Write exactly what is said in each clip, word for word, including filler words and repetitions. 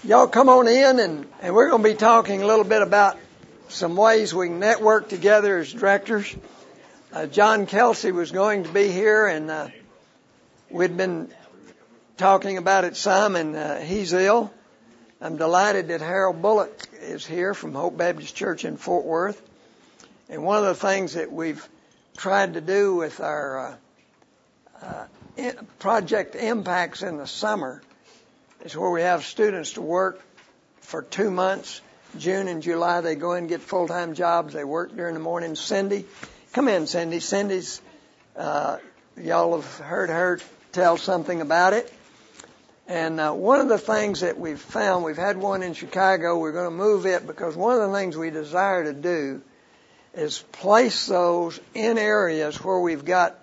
Y'all come on in, and, and we're going to be talking a little bit about some ways we can network together as directors. Uh, John Kelsey was going to be here, and uh, we'd been talking about it some, and uh, he's ill. I'm delighted that Harold Bullock is here from Hope Baptist Church in Fort Worth. And one of the things that we've tried to do with our uh, uh, in, Project Impacts in the summer is where we have students to work for two months. June and July, they go in and get full-time jobs. They work during the morning. Cindy, come in, Cindy. Cindy's, uh, y'all have heard her tell something about it. And uh, one of the things that we've found, we've had one in Chicago. We're going to move it because one of the things we desire to do is place those in areas where we've got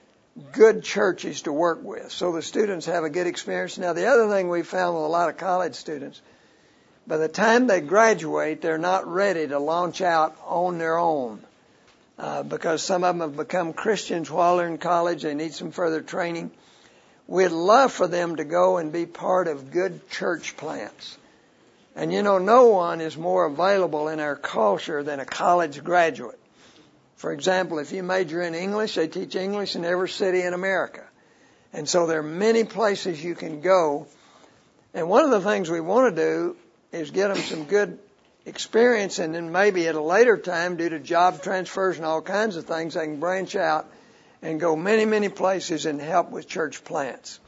good churches to work with, so the students have a good experience. Now, the other thing we found with a lot of college students, by the time they graduate, they're not ready to launch out on their own uh, because some of them have become Christians while they're in college. They need some further training. We'd love for them to go and be part of good church plants. And you know, no one is more available in our culture than a college graduate. For example, if you major in English, they teach English in every city in America. And so there are many places you can go. And one of the things we want to do is get them some good experience, and then maybe at a later time, due to job transfers and all kinds of things, they can branch out and go many, many places and help with church plants.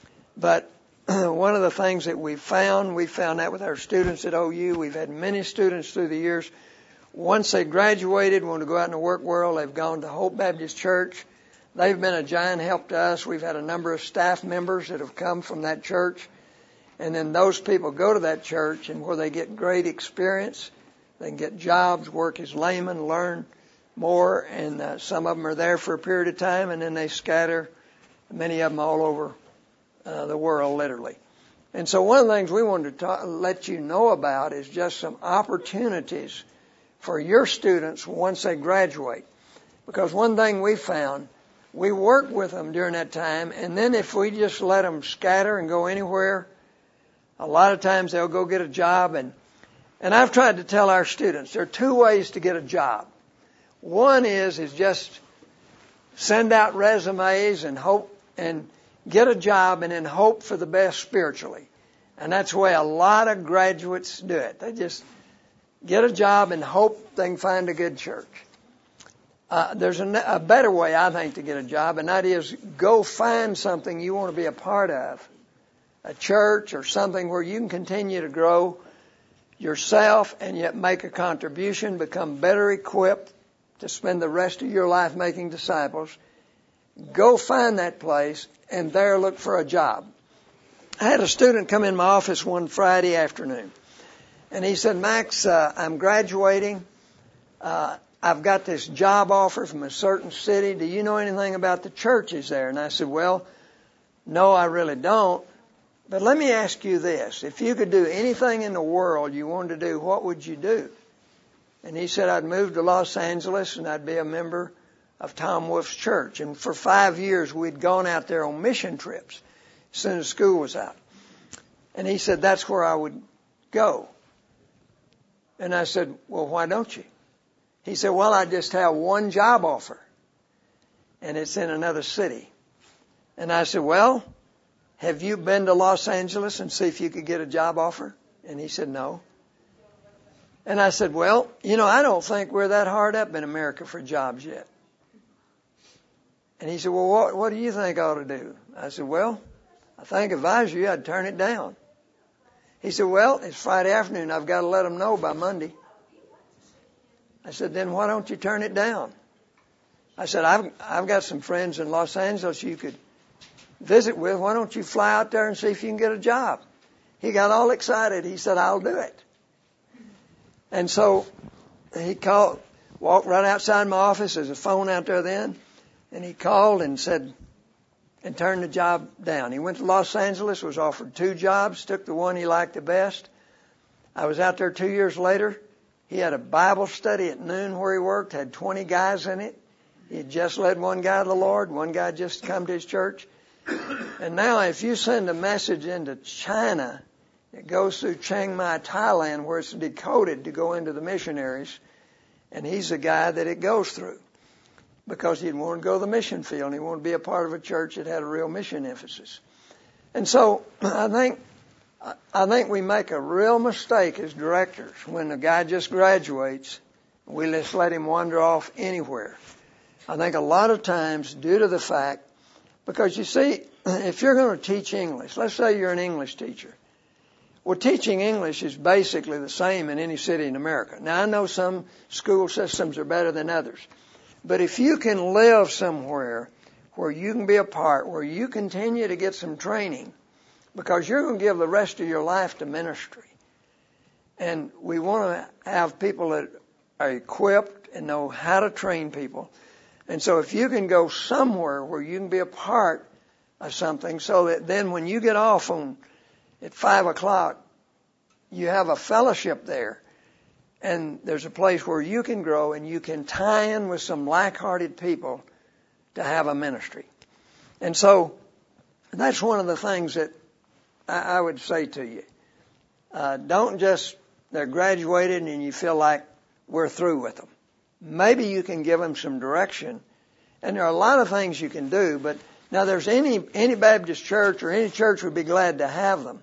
But one of the things that we found, we found that with our students at O U, we've had many students through the years. Once they graduated, want to go out in the work world, they've gone to Hope Baptist Church. They've been a giant help to us. We've had a number of staff members that have come from that church. And then those people go to that church, and where they get great experience, they can get jobs, work as laymen, learn more, and uh, some of them are there for a period of time, and then they scatter, many of them all over uh, the world, literally. And so one of the things we wanted to talk, let you know about is just some opportunities for your students once they graduate. Because one thing we found, we work with them during that time, and then if we just let them scatter and go anywhere, a lot of times they'll go get a job. And, and I've tried to tell our students, there are two ways to get a job. One is, is just send out resumes and hope and get a job and then hope for the best spiritually. And that's the way a lot of graduates do it. They just get a job and hope they can find a good church. Uh, there's a, a better way, I think, to get a job, and that is go find something you want to be a part of, a church or something where you can continue to grow yourself and yet make a contribution, become better equipped to spend the rest of your life making disciples. Go find that place and there look for a job. I had a student come in my office one Friday afternoon. And he said, Max, uh, I'm graduating. Uh, I've got this job offer from a certain city. Do you know anything about the churches there? And I said, well, no, I really don't. But let me ask you this. If you could do anything in the world you wanted to do, what would you do? And he said, I'd move to Los Angeles and I'd be a member of Tom Wolf's church. And for five years, we'd gone out there on mission trips as soon as school was out. And he said, that's where I would go. And I said, well, why don't you? He said, well, I just have one job offer, and it's in another city. And I said, well, have you been to Los Angeles and see if you could get a job offer? And he said, no. And I said, well, you know, I don't think we're that hard up in America for jobs yet. And he said, well, what, what do you think I ought to do? I said, well, I think if I was you, I'd turn it down. He said, well, it's Friday afternoon. I've got to let them know by Monday. I said, then why don't you turn it down? I said, I've, I've got some friends in Los Angeles you could visit with. Why don't you fly out there and see if you can get a job? He got all excited. He said, I'll do it. And so he called, walked right outside my office. There's a phone out there then. And he called and said, and turned the job down. He went to Los Angeles, was offered two jobs, took the one he liked the best. I was out there two years later. He had a Bible study at noon where he worked, had twenty guys in it. He had just led one guy to the Lord, one guy just come to his church. And now if you send a message into China It goes through Chiang Mai, Thailand, where it's decoded to go into the missionaries. And he's the guy that it goes through because he'd want to go to the mission field and he wanted to be a part of a church that had a real mission emphasis. And so I think I think we make a real mistake as directors when a guy just graduates, we just let him wander off anywhere. I think a lot of times due to the fact, because you see, if you're going to teach English, let's say you're an English teacher. Well, teaching English is basically the same in any city in America. Now, I know some school systems are better than others. But if you can live somewhere where you can be a part, where you continue to get some training, because you're going to give the rest of your life to ministry. And we want to have people that are equipped and know how to train people. And so if you can go somewhere where you can be a part of something so that then when you get off on at five o'clock, you have a fellowship there. And there's a place where you can grow and you can tie in with some like-hearted people to have a ministry. And so that's one of the things that I would say to you. Uh, don't just, they're graduated and you feel like we're through with them. Maybe you can give them some direction. And there are a lot of things you can do, but now there's any, any Baptist church or any church would be glad to have them.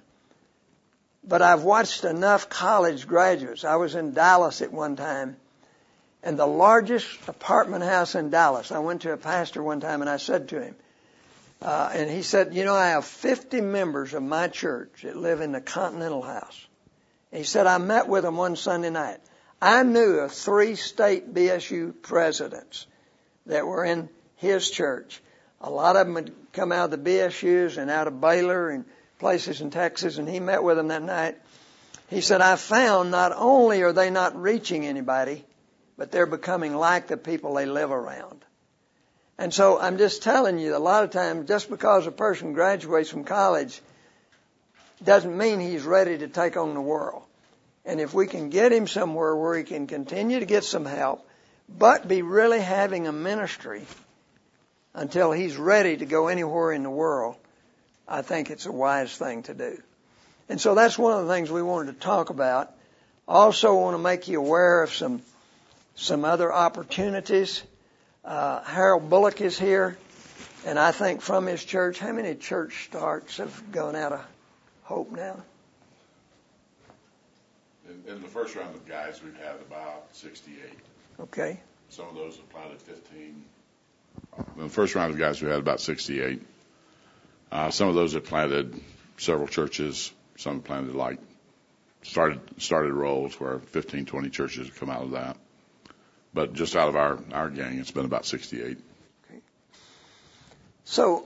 But I've watched enough college graduates. I was in Dallas at one time, and the largest apartment house in Dallas, I went to a pastor one time and I said to him, uh, and he said, you know, I have fifty members of my church that live in the Continental House. And he said, I met with them one Sunday night. I knew of three state B S U presidents that were in his church. A lot of them had come out of the B S Us and out of Baylor and places in Texas, and he met with them that night. He said, I found not only are they not reaching anybody, but they're becoming like the people they live around. And so I'm just telling you, a lot of times, just because a person graduates from college doesn't mean he's ready to take on the world. And if we can get him somewhere where he can continue to get some help, but be really having a ministry until he's ready to go anywhere in the world, I think it's a wise thing to do. And so that's one of the things we wanted to talk about. Also want to make you aware of some some other opportunities. Uh, Harold Bullock is here, and I think from his church, how many church starts have gone out of Hope now? In, in the first round of guys, we've had about sixty-eight. Okay. Some of those have planted fifteen. In the first round of guys, we had about sixty-eight. Uh, some of those have planted several churches. Some have planted like started started roles where fifteen, twenty churches have come out of that. But just out of our, our gang, it's been about sixty-eight. Okay. So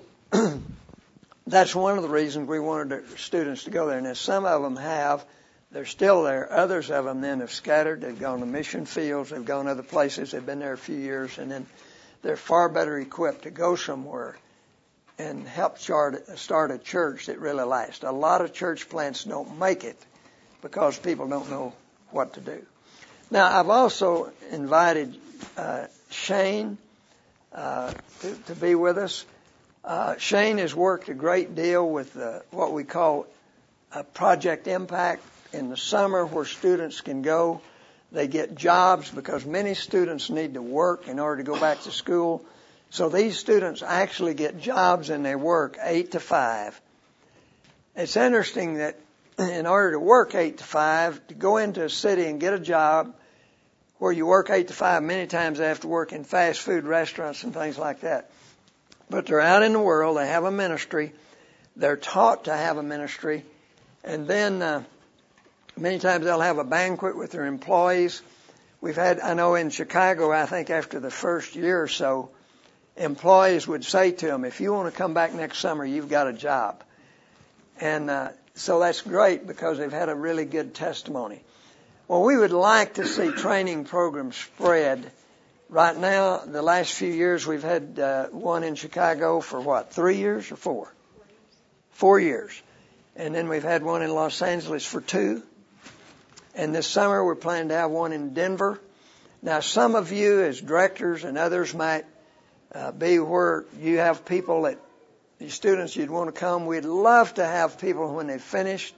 that's one of the reasons we wanted the students to go there. Now, some of them have. They're still there. Others of them then have scattered. They've gone to mission fields. They've gone other places. They've been there a few years. And then they're far better equipped to go somewhere and help start, start a church that really lasts. A lot of church plants don't make it because people don't know what to do. Now, I've also invited uh, Shane uh, to, to be with us. Uh, Shane has worked a great deal with uh, what we call a Project Impact in the summer, where students can go. They get jobs because many students need to work in order to go back to school. So these students actually get jobs and they work eight to five. It's interesting that in order to work eight to five, to go into a city and get a job where you work eight to five, many times they have to work in fast food restaurants and things like that. But they're out in the world, they have a ministry, they're taught to have a ministry, and then uh, many times they'll have a banquet with their employees. We've had, I know in Chicago, I think after the first year or so, employees would say to them, if you want to come back next summer, you've got a job. And uh, so that's great because they've had a really good testimony. Well, we would like to see training programs spread. Right now, the last few years, we've had uh, one in Chicago for what, three years or four? Four years. And then we've had one in Los Angeles for two. And this summer, we're planning to have one in Denver. Now, some of you as directors and others might uh, be where you have people that, the students you'd want to come. We'd love to have people when they've finished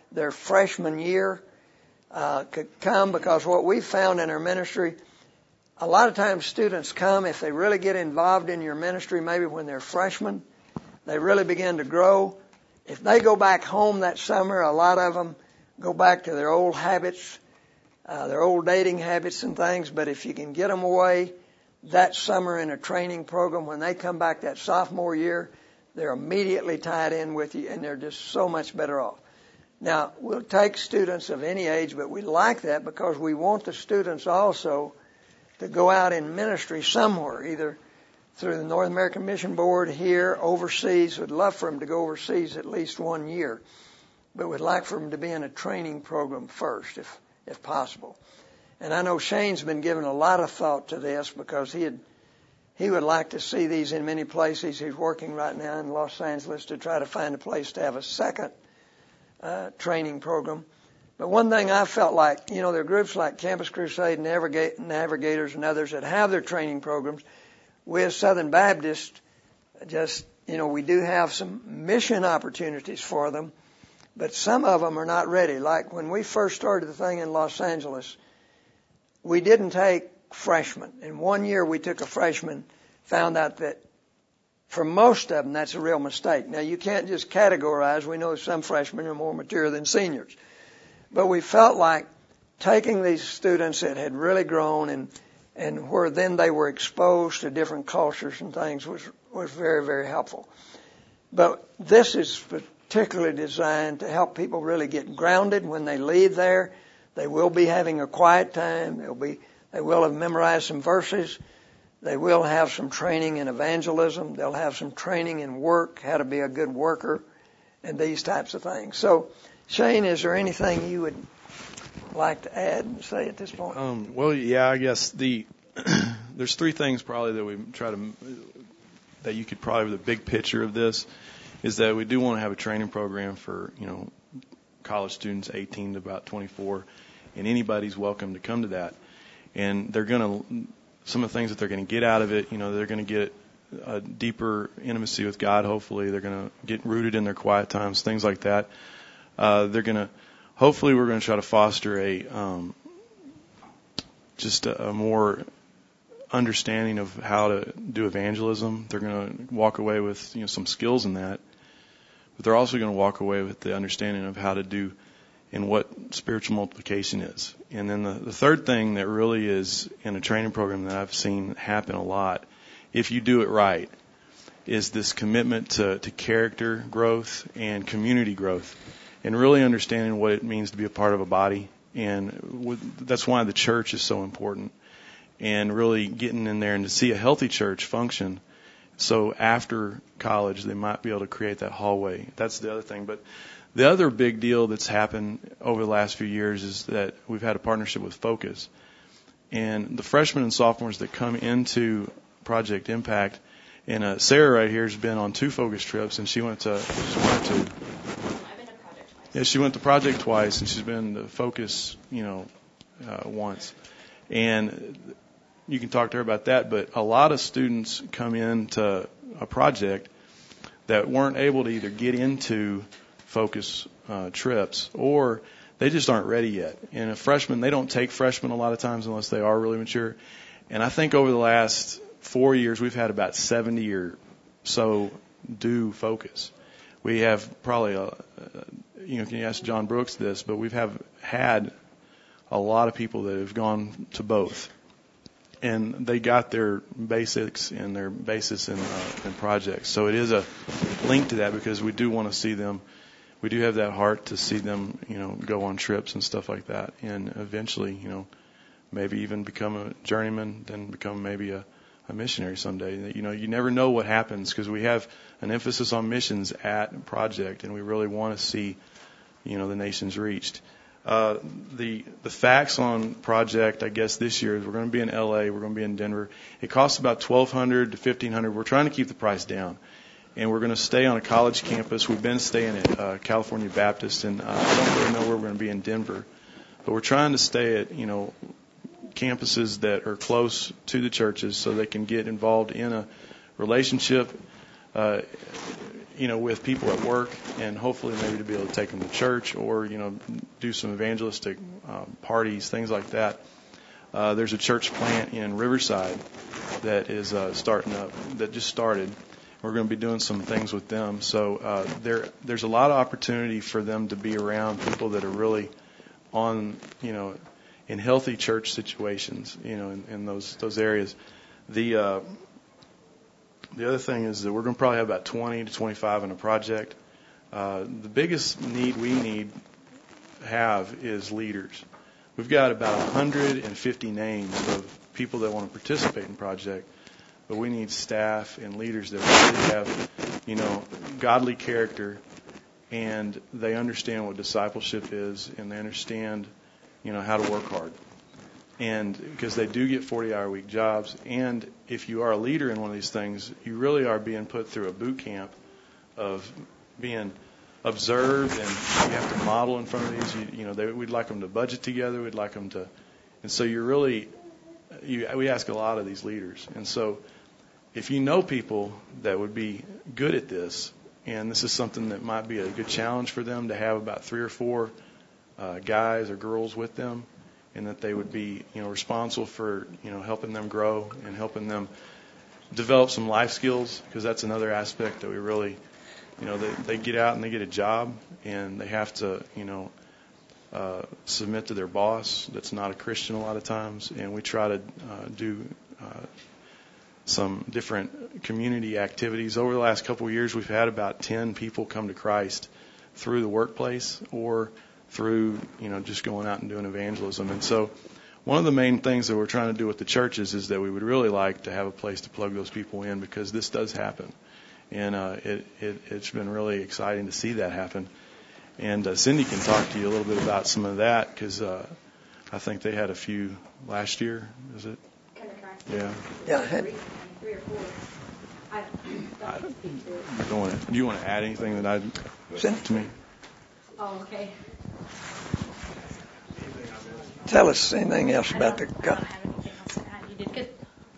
their freshman year uh, could come, because what we found in our ministry, a lot of times students come, if they really get involved in your ministry, maybe when they're freshmen, they really begin to grow. If they go back home that summer, a lot of them go back to their old habits, uh, their old dating habits and things. But if you can get them away that summer in a training program, when they come back that sophomore year, they're immediately tied in with you, and they're just so much better off. Now, we'll take students of any age, but we like that because we want the students also to go out in ministry somewhere, either through the North American Mission Board here, overseas. We'd love for them to go overseas at least one year, but we'd like for them to be in a training program first, if if possible. And I know Shane's been giving a lot of thought to this, because he had, he would like to see these in many places. He's working right now in Los Angeles to try to find a place to have a second uh, training program. But one thing I felt like, you know, there are groups like Campus Crusade, Navigate, Navigators, and others that have their training programs. We as Southern Baptists, just, you know, we do have some mission opportunities for them, but some of them are not ready. Like when we first started the thing in Los Angeles, we didn't take freshmen. In one year we took a freshman, found out that for most of them that's a real mistake. Now you can't just categorize. We know some freshmen are more mature than seniors. But we felt like taking these students that had really grown and and where then they were exposed to different cultures and things was, was very, very helpful. But this is particularly designed to help people really get grounded when they leave there. They will be having a quiet time. They'll be, they will have memorized some verses. They will have some training in evangelism. They'll have some training in work, how to be a good worker, and these types of things. So, Shane, is there anything you would like to add and say at this point? Um, well, yeah, I guess the there's three things probably that we try to that you could probably the big picture of this is that we do want to have a training program for you know college students eighteen to about twenty-four, and anybody's welcome to come to that. And they're going to some of the things that they're going to get out of it. You know, they're going to get a deeper intimacy with God. Hopefully, they're going to get rooted in their quiet times, things like that. Uh, they're going to hopefully we're going to try to foster a um, just a, a more understanding of how to do evangelism. They're going to walk away with you know some skills in that, but they're also going to walk away with the understanding of how to do and what spiritual multiplication is. And then the, the third thing that really is in a training program that I've seen happen a lot, if you do it right, is this commitment to, to character growth and community growth, and really understanding what it means to be a part of a body. And with, that's why the church is so important, and really getting in there and to see a healthy church function. So after college, they might be able to create that hallway. That's the other thing. But the other big deal that's happened over the last few years is that we've had a partnership with Focus. And the freshmen and sophomores that come into Project Impact, and uh, Sarah right here has been on two Focus trips, and she went to, she went to, I've been to Project twice. Yeah, she went to Project twice, and she's been to Focus, you know, uh, once. And you can talk to her about that, but a lot of students come into a project that weren't able to either get into Focus uh, trips, or they just aren't ready yet. And a freshman, they don't take freshmen a lot of times unless they are really mature. And I think over the last four years, we've had about seventy or so do Focus. We have probably, a, you know, can you ask John Brooks this, but we've have had a lot of people that have gone to both. And they got their basics and their basis in, uh, in projects. So it is a link to that, because we do want to see them. We do have that heart to see them, you know, go on trips and stuff like that, and eventually, you know, maybe even become a journeyman, then become maybe a, a missionary someday. You know, you never know what happens, because we have an emphasis on missions at Project, and we really want to see, you know, the nations reached. Uh, the the facts on Project, I guess this year is we're going to be in L A, we're going to be in Denver. It costs about twelve hundred to fifteen hundred. We're trying to keep the price down, and we're going to stay on a college campus. We've been staying at uh, California Baptist, and uh, I don't really know where we're going to be in Denver, but we're trying to stay at you know campuses that are close to the churches, so they can get involved in a relationship. Uh, you know, with people at work, and hopefully maybe to be able to take them to church or, you know, do some evangelistic um, parties, things like that. Uh, there's a church plant in Riverside that is uh, starting up, that just started. We're going to be doing some things with them. So uh, there, there's a lot of opportunity for them to be around people that are really on, you know, in healthy church situations, you know, in, in those those areas. The uh, the other thing is that we're going to probably have about twenty to twenty-five in a project. Uh, the biggest need we need have is leaders. We've got about one hundred fifty names of people that want to participate in the project, but we need staff and leaders that really have, you know, godly character, and they understand what discipleship is, and they understand, you know, how to work hard. And because they do get forty-hour-week jobs, and if you are a leader in one of these things, you really are being put through a boot camp of being observed, and you have to model in front of these. You, you know, they, we'd like them to budget together. We'd like them to, and so you're really, you, we ask a lot of these leaders. And so if you know people that would be good at this, and this is something that might be a good challenge for them to have about three or four uh, guys or girls with them, and that they would be, you know, responsible for, you know, helping them grow and helping them develop some life skills, because that's another aspect that we really, you know, they, they get out and they get a job, and they have to, you know, uh, submit to their boss that's not a Christian a lot of times, and we try to uh, do uh, some different community activities. Over the last couple of years, we've had about ten people come to Christ through the workplace or through, you know, just going out and doing evangelism. And so one of the main things that we're trying to do with the churches is that we would really like to have a place to plug those people in, because this does happen. And uh, it, it, it's been really exciting to see that happen. And uh, Cindy can talk to you a little bit about some of that, because uh, I think they had a few last year, is it? Yeah. Yeah. Three, three or four. I don't speak to it. You don't want to, do you want to add anything that I Send to me? Oh, okay. Tell us anything else I about the. don't, I don't have anything else to add. You did good.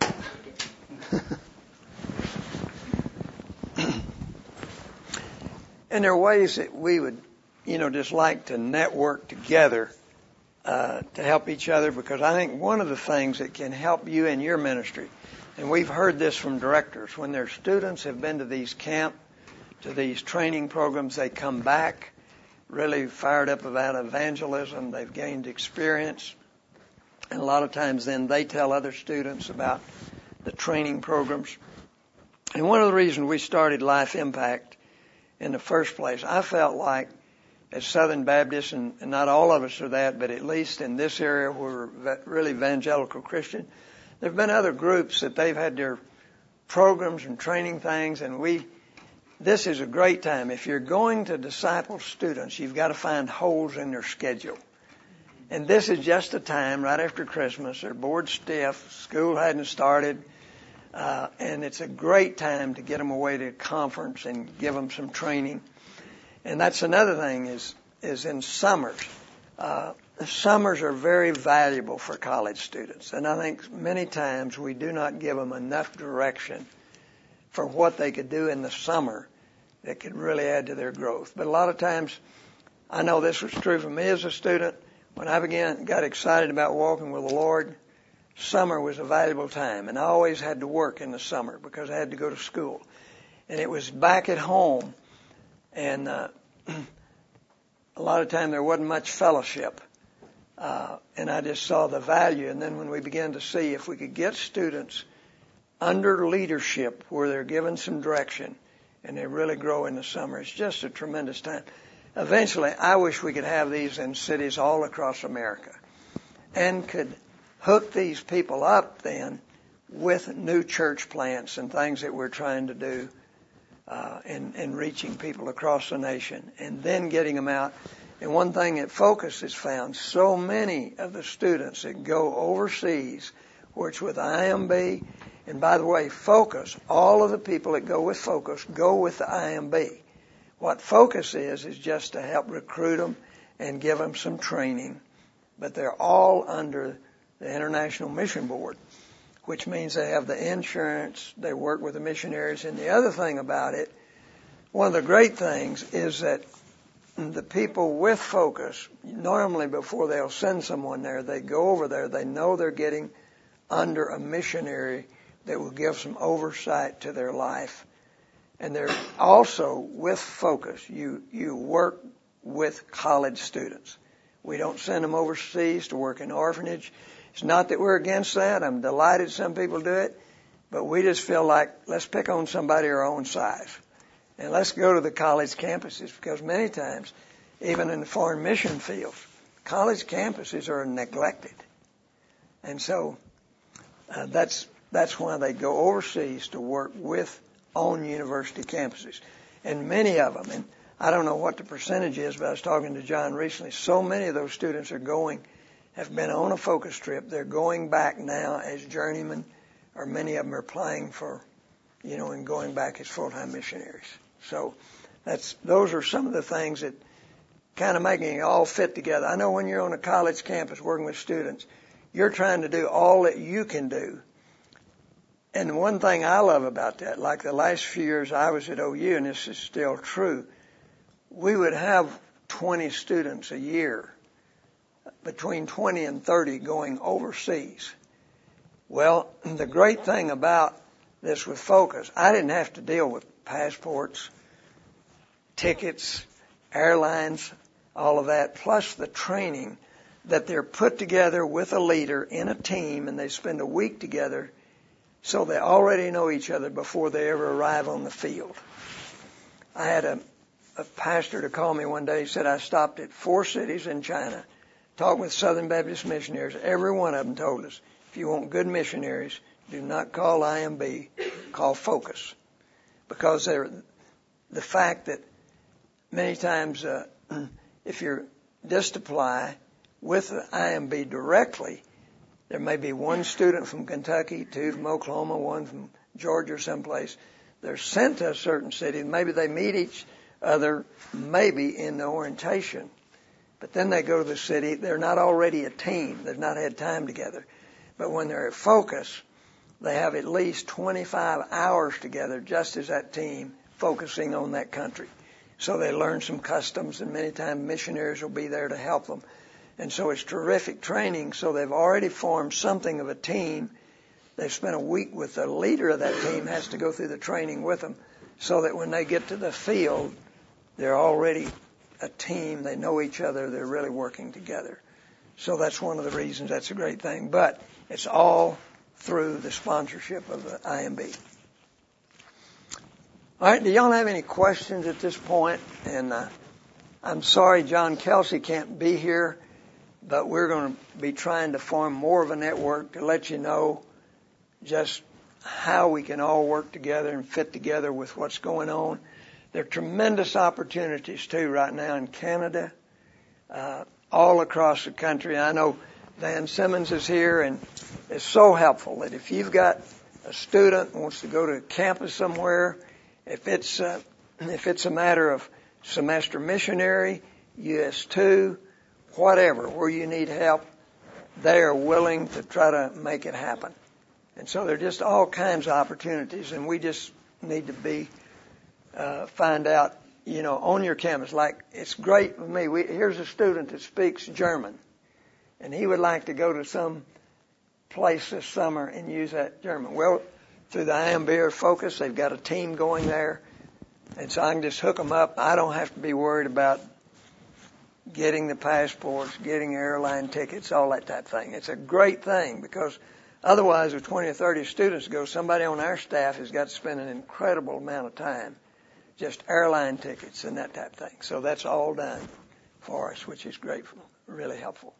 And there are ways that we would, you know, just like to network together uh, to help each other, because I think one of the things that can help you in your ministry, and we've heard this from directors, when their students have been to these camp, to these training programs, they come back really fired up about evangelism. They've gained experience. And a lot of times then they tell other students about the training programs. And one of the reasons we started Life Impact in the first place, I felt like as Southern Baptists, and, and not all of us are that, but at least in this area where we're really evangelical Christian, there have been other groups that they've had their programs and training things, and we This is a great time. If you're going to disciple students, you've got to find holes in their schedule. And this is just a time right after Christmas. They're bored stiff. School hadn't started. Uh, and it's a great time to get them away to a conference and give them some training. And that's another thing is, is in summers. Uh, the summers are very valuable for college students. And I think many times we do not give them enough direction for what they could do in the summer that could really add to their growth. But a lot of times, I know this was true for me as a student. When I began, got excited about walking with the Lord, summer was a valuable time. And I always had to work in the summer because I had to go to school. And it was back at home, and uh, a lot of time there wasn't much fellowship. Uh, and I just saw the value. And then when we began to see if we could get students under leadership where they're given some direction and they really grow in the summer, it's just a tremendous time. Eventually, I wish we could have these in cities all across America and could hook these people up then with new church plants and things that we're trying to do uh, in, in reaching people across the nation and then getting them out. And one thing that Focus has found, so many of the students that go overseas, where it's with I M B, and by the way, Focus, all of the people that go with Focus go with the I M B. What Focus is, is just to help recruit them and give them some training. But they're all under the International Mission Board, which means they have the insurance, they work with the missionaries. And the other thing about it, one of the great things is that the people with Focus, normally before they'll send someone there, they go over there, they know they're getting under a missionary that will give some oversight to their life. And they're also with Focus, you, you work with college students. We don't send them overseas to work in orphanage. It's not that we're against that. I'm delighted some people do it. But we just feel like, let's pick on somebody our own size. And let's go to the college campuses, because many times, even in the foreign mission fields, college campuses are neglected. And so uh, that's that's why they go overseas to work with on university campuses. And many of them, and I don't know what the percentage is, but I was talking to John recently, so many of those students are going, have been on a Focus trip. They're going back now as journeymen, or many of them are applying for, you know, and going back as full-time missionaries. So that's those are some of the things that kind of making it all fit together. I know when you're on a college campus working with students, you're trying to do all that you can do. And one thing I love about that, like the last few years I was at O U, and this is still true, we would have twenty students a year, between twenty and thirty going overseas. Well, the great thing about this with Focus, I didn't have to deal with passports, tickets, airlines, all of that, plus the training that they're put together with a leader in a team, and they spend a week together so they already know each other before they ever arrive on the field. I had a, a pastor to call me one day. He said, I stopped at four cities in China, talked with Southern Baptist missionaries. Every one of them told us, if you want good missionaries, do not call I M B, call Focus. Because they're, the fact that many times uh, if you're just apply with the I M B directly, there may be one student from Kentucky, two from Oklahoma, one from Georgia or someplace. They're sent to a certain city. Maybe they meet each other, maybe in the orientation. But then they go to the city. They're not already a team. They've not had time together. But when they're at Focus, they have at least twenty-five hours together just as that team focusing on that country. So they learn some customs, and many times missionaries will be there to help them. And so it's terrific training. So they've already formed something of a team. They've spent a week with the leader of that team, has to go through the training with them, so that when they get to the field, they're already a team. They know each other. They're really working together. So that's one of the reasons that's a great thing. But it's all through the sponsorship of the I M B. All right, do y'all have any questions at this point? And uh, I'm sorry John Kelsey can't be here, but we're going to be trying to form more of a network to let you know just how we can all work together and fit together with what's going on. There are tremendous opportunities, too, right now in Canada, uh, all across the country. I know Dan Simmons is here, and it's so helpful that if you've got a student who wants to go to campus somewhere, if it's uh, if it's a matter of semester missionary, U S two, whatever, where you need help, they are willing to try to make it happen. And so there are just all kinds of opportunities, and we just need to be uh, find out, you know, on your campus. Like, it's great with me. We, here's a student that speaks German, and he would like to go to some place this summer and use that German. Well, through the I M B or Focus, they've got a team going there, and so I can just hook them up. I don't have to be worried about getting the passports, getting airline tickets, all that type of thing. It's a great thing, because otherwise, if twenty or thirty students go, somebody on our staff has got to spend an incredible amount of time just airline tickets and that type of thing. So that's all done for us, which is grateful, really helpful.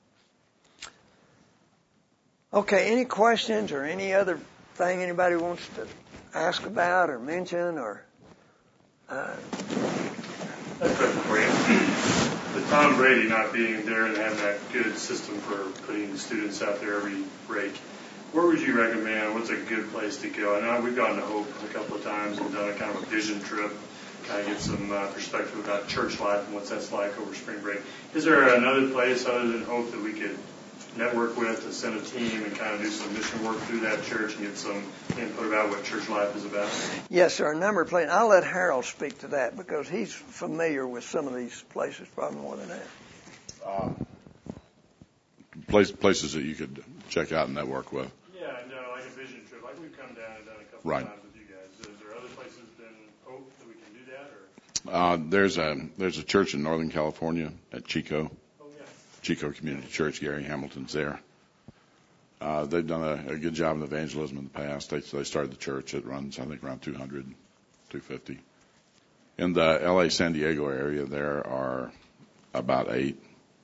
Okay, any questions or any other thing anybody wants to ask about or mention or? Uh, That's question for you. With Tom Brady not being there and having that good system for putting students out there every break, where would you recommend? What's a good place to go? I know we've gone to Hope a couple of times and done a kind of a vision trip, kind of get some uh, perspective about church life and what that's like over spring break. Is there another place other than Hope that we could network with, to send a team and kind of do some mission work through that church and get some input about what church life is about? Yes, sir. A number of places. I'll let Harold speak to that because he's familiar with some of these places probably more than that. Uh, place, places that you could check out and network with. Yeah, no, like a vision trip, like we've come down and done a couple Right. of times with you guys. Is there other places than Hope that we can do that, or? Uh, there's a there's a church in Northern California at Chico, Oh yeah. Chico Community Church. Gary Hamilton's there. Uh, they've done a, a good job in evangelism in the past. They they started the church. It runs, I think, around two hundred, two fifty. In the L A San Diego area, there are about eight.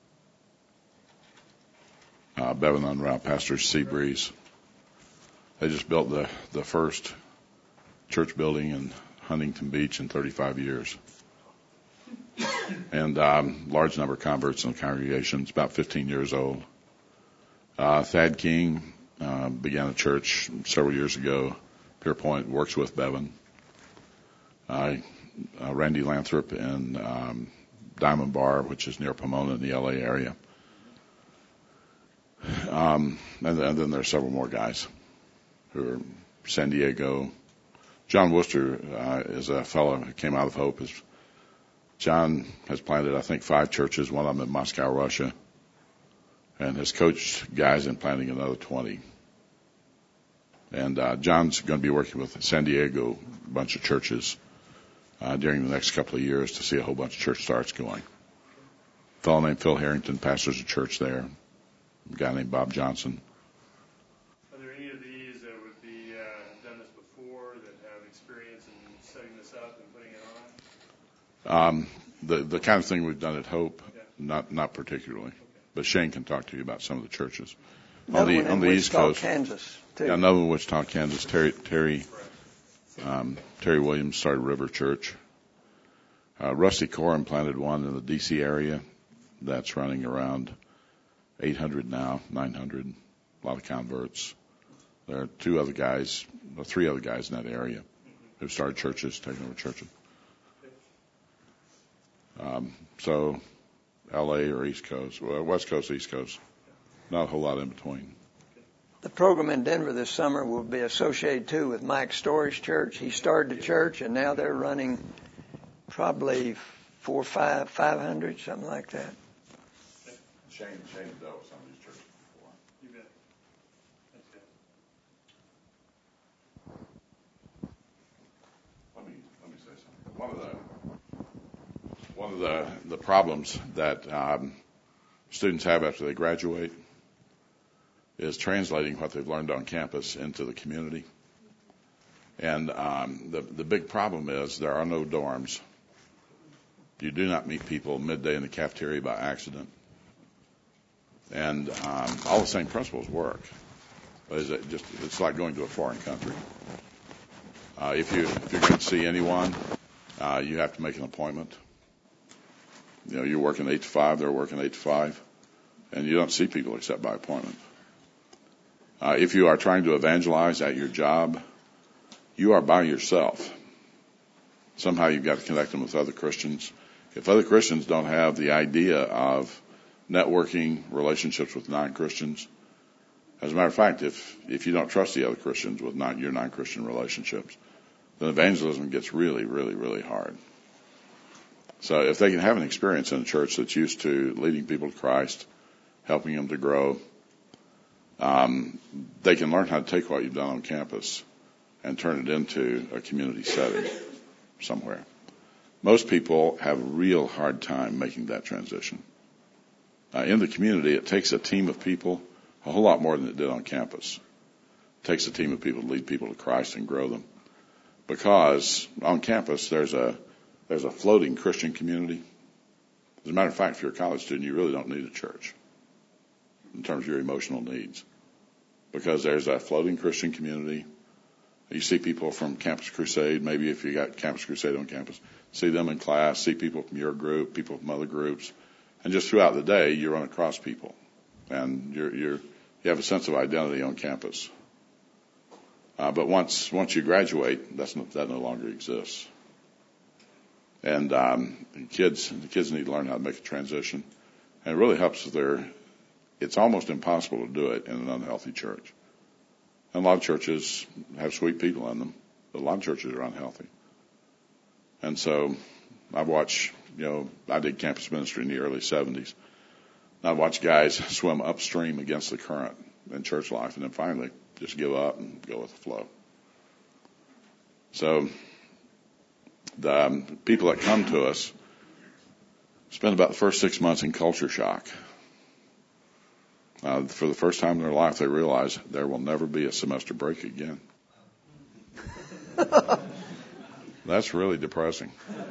Uh, Bevan Unroute, Pastor Seabreeze. They just built the, the first church building in Huntington Beach in thirty-five years. And um, large number of converts in the congregation. It's about fifteen years old. Uh, Thad King uh, began a church several years ago. Pierpoint works with Bevan. Uh, uh, Randy Lathrop in um, Diamond Bar, which is near Pomona in the L A area. Um, and, and then there are several more guys who are San Diego. John Worcester uh, is a fellow who came out of Hope. Is, John has planted, I think, five churches, one of them in Moscow, Russia, and has coached guys in planting another twenty. And uh, John's going to be working with San Diego, a bunch of churches uh, during the next couple of years to see a whole bunch of church starts going. A fellow named Phil Harrington pastors a church there. A guy named Bob Johnson. Are there any of these that would be uh, have done this before, that have experience in setting this up and putting it on? Um, the the kind of thing we've done at Hope, Yeah. not not particularly. Okay. But Shane can talk to you about some of the churches. Another on the one in on the East Wichita, Coast, Kansas, too. yeah, another one in Wichita, Kansas. Terry Terry um, Terry Williams started River Church. Uh, Rusty Coram planted one in the D C area that's running around eight hundred now, nine hundred. A lot of converts. There are two other guys, or three other guys in that area who started churches, taking over churches. Um, so, L A or East Coast, well, West Coast, East Coast, not a whole lot in between. The program in Denver this summer will be associated, too, with Mike Story's church. He started the church, and now they're running probably four, five, five hundred, something like that. Shane, Shane dealt with some of these churches before. You bet. Thanks, guys. Let me let me say something. One of the one of the the problems that um, students have after they graduate is translating what they've learned on campus into the community. And um, the the big problem is there are no dorms. You do not meet people midday in the cafeteria by accident. And um, all the same principles work. But is it just it's like going to a foreign country. Uh, if you if you're going to see anyone, uh, you have to make an appointment. You know, you're working eight to five, they're working eight to five, and you don't see people except by appointment. Uh, if you are trying to evangelize at your job, you are by yourself. Somehow you've got to connect them with other Christians. If other Christians don't have the idea of networking relationships with non-Christians, as a matter of fact, if if you don't trust the other Christians with non, your non-Christian relationships, then evangelism gets really, really, really hard. So if they can have an experience in a church that's used to leading people to Christ, helping them to grow, um, they can learn how to take what you've done on campus and turn it into a community setting somewhere. Most people have a real hard time making that transition. Uh, in the community, it takes a team of people a whole lot more than it did on campus. It takes a team of people to lead people to Christ and grow them. Because on campus, there's a there's a floating Christian community. As a matter of fact, if you're a college student, you really don't need a church in terms of your emotional needs. Because there's a floating Christian community. You see people from Campus Crusade, maybe if you got Campus Crusade on campus, see them in class, see people from your group, people from other groups. And just throughout the day, you run across people. And you're, you're, you have a sense of identity on campus. Uh, but once once you graduate, that's not, that no longer exists. And um, kids the kids need to learn how to make a transition. And it really helps if they're it's almost impossible to do it in an unhealthy church. And a lot of churches have sweet people in them, but a lot of churches are unhealthy. And so I've watched, you know, I did campus ministry in the early seventies. And I've watched guys swim upstream against the current in church life and then finally just give up and go with the flow. So the um, people that come to us spend about the first six months in culture shock. Uh, for the first time in their life, they realize there will never be a semester break again. That's really depressing.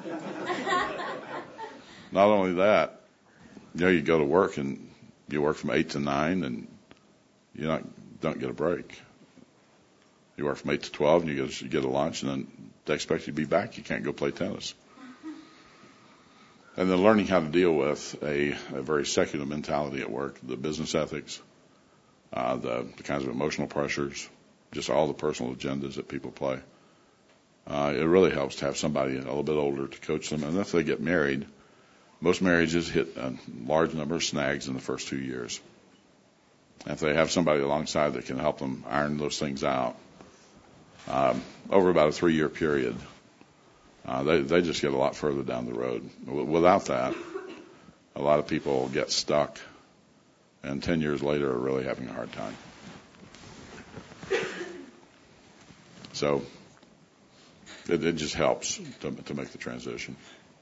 Not only that, you know, you go to work and you work from eight to nine and you not, don't get a break. You work from eight to twelve and you get, you get a lunch and then they expect you to be back. You can't go play tennis. And then learning how to deal with a, a very secular mentality at work, the business ethics, uh, the, the kinds of emotional pressures, just all the personal agendas that people play. Uh, it really helps to have somebody a little bit older to coach them. And if they get married, most marriages hit a large number of snags in the first two years. And if they have somebody alongside that can help them iron those things out, um, over about a three-year period, Uh, they, they just get a lot further down the road. W- without that, a lot of people get stuck and ten years later are really having a hard time. So it, it just helps to, to make the transition.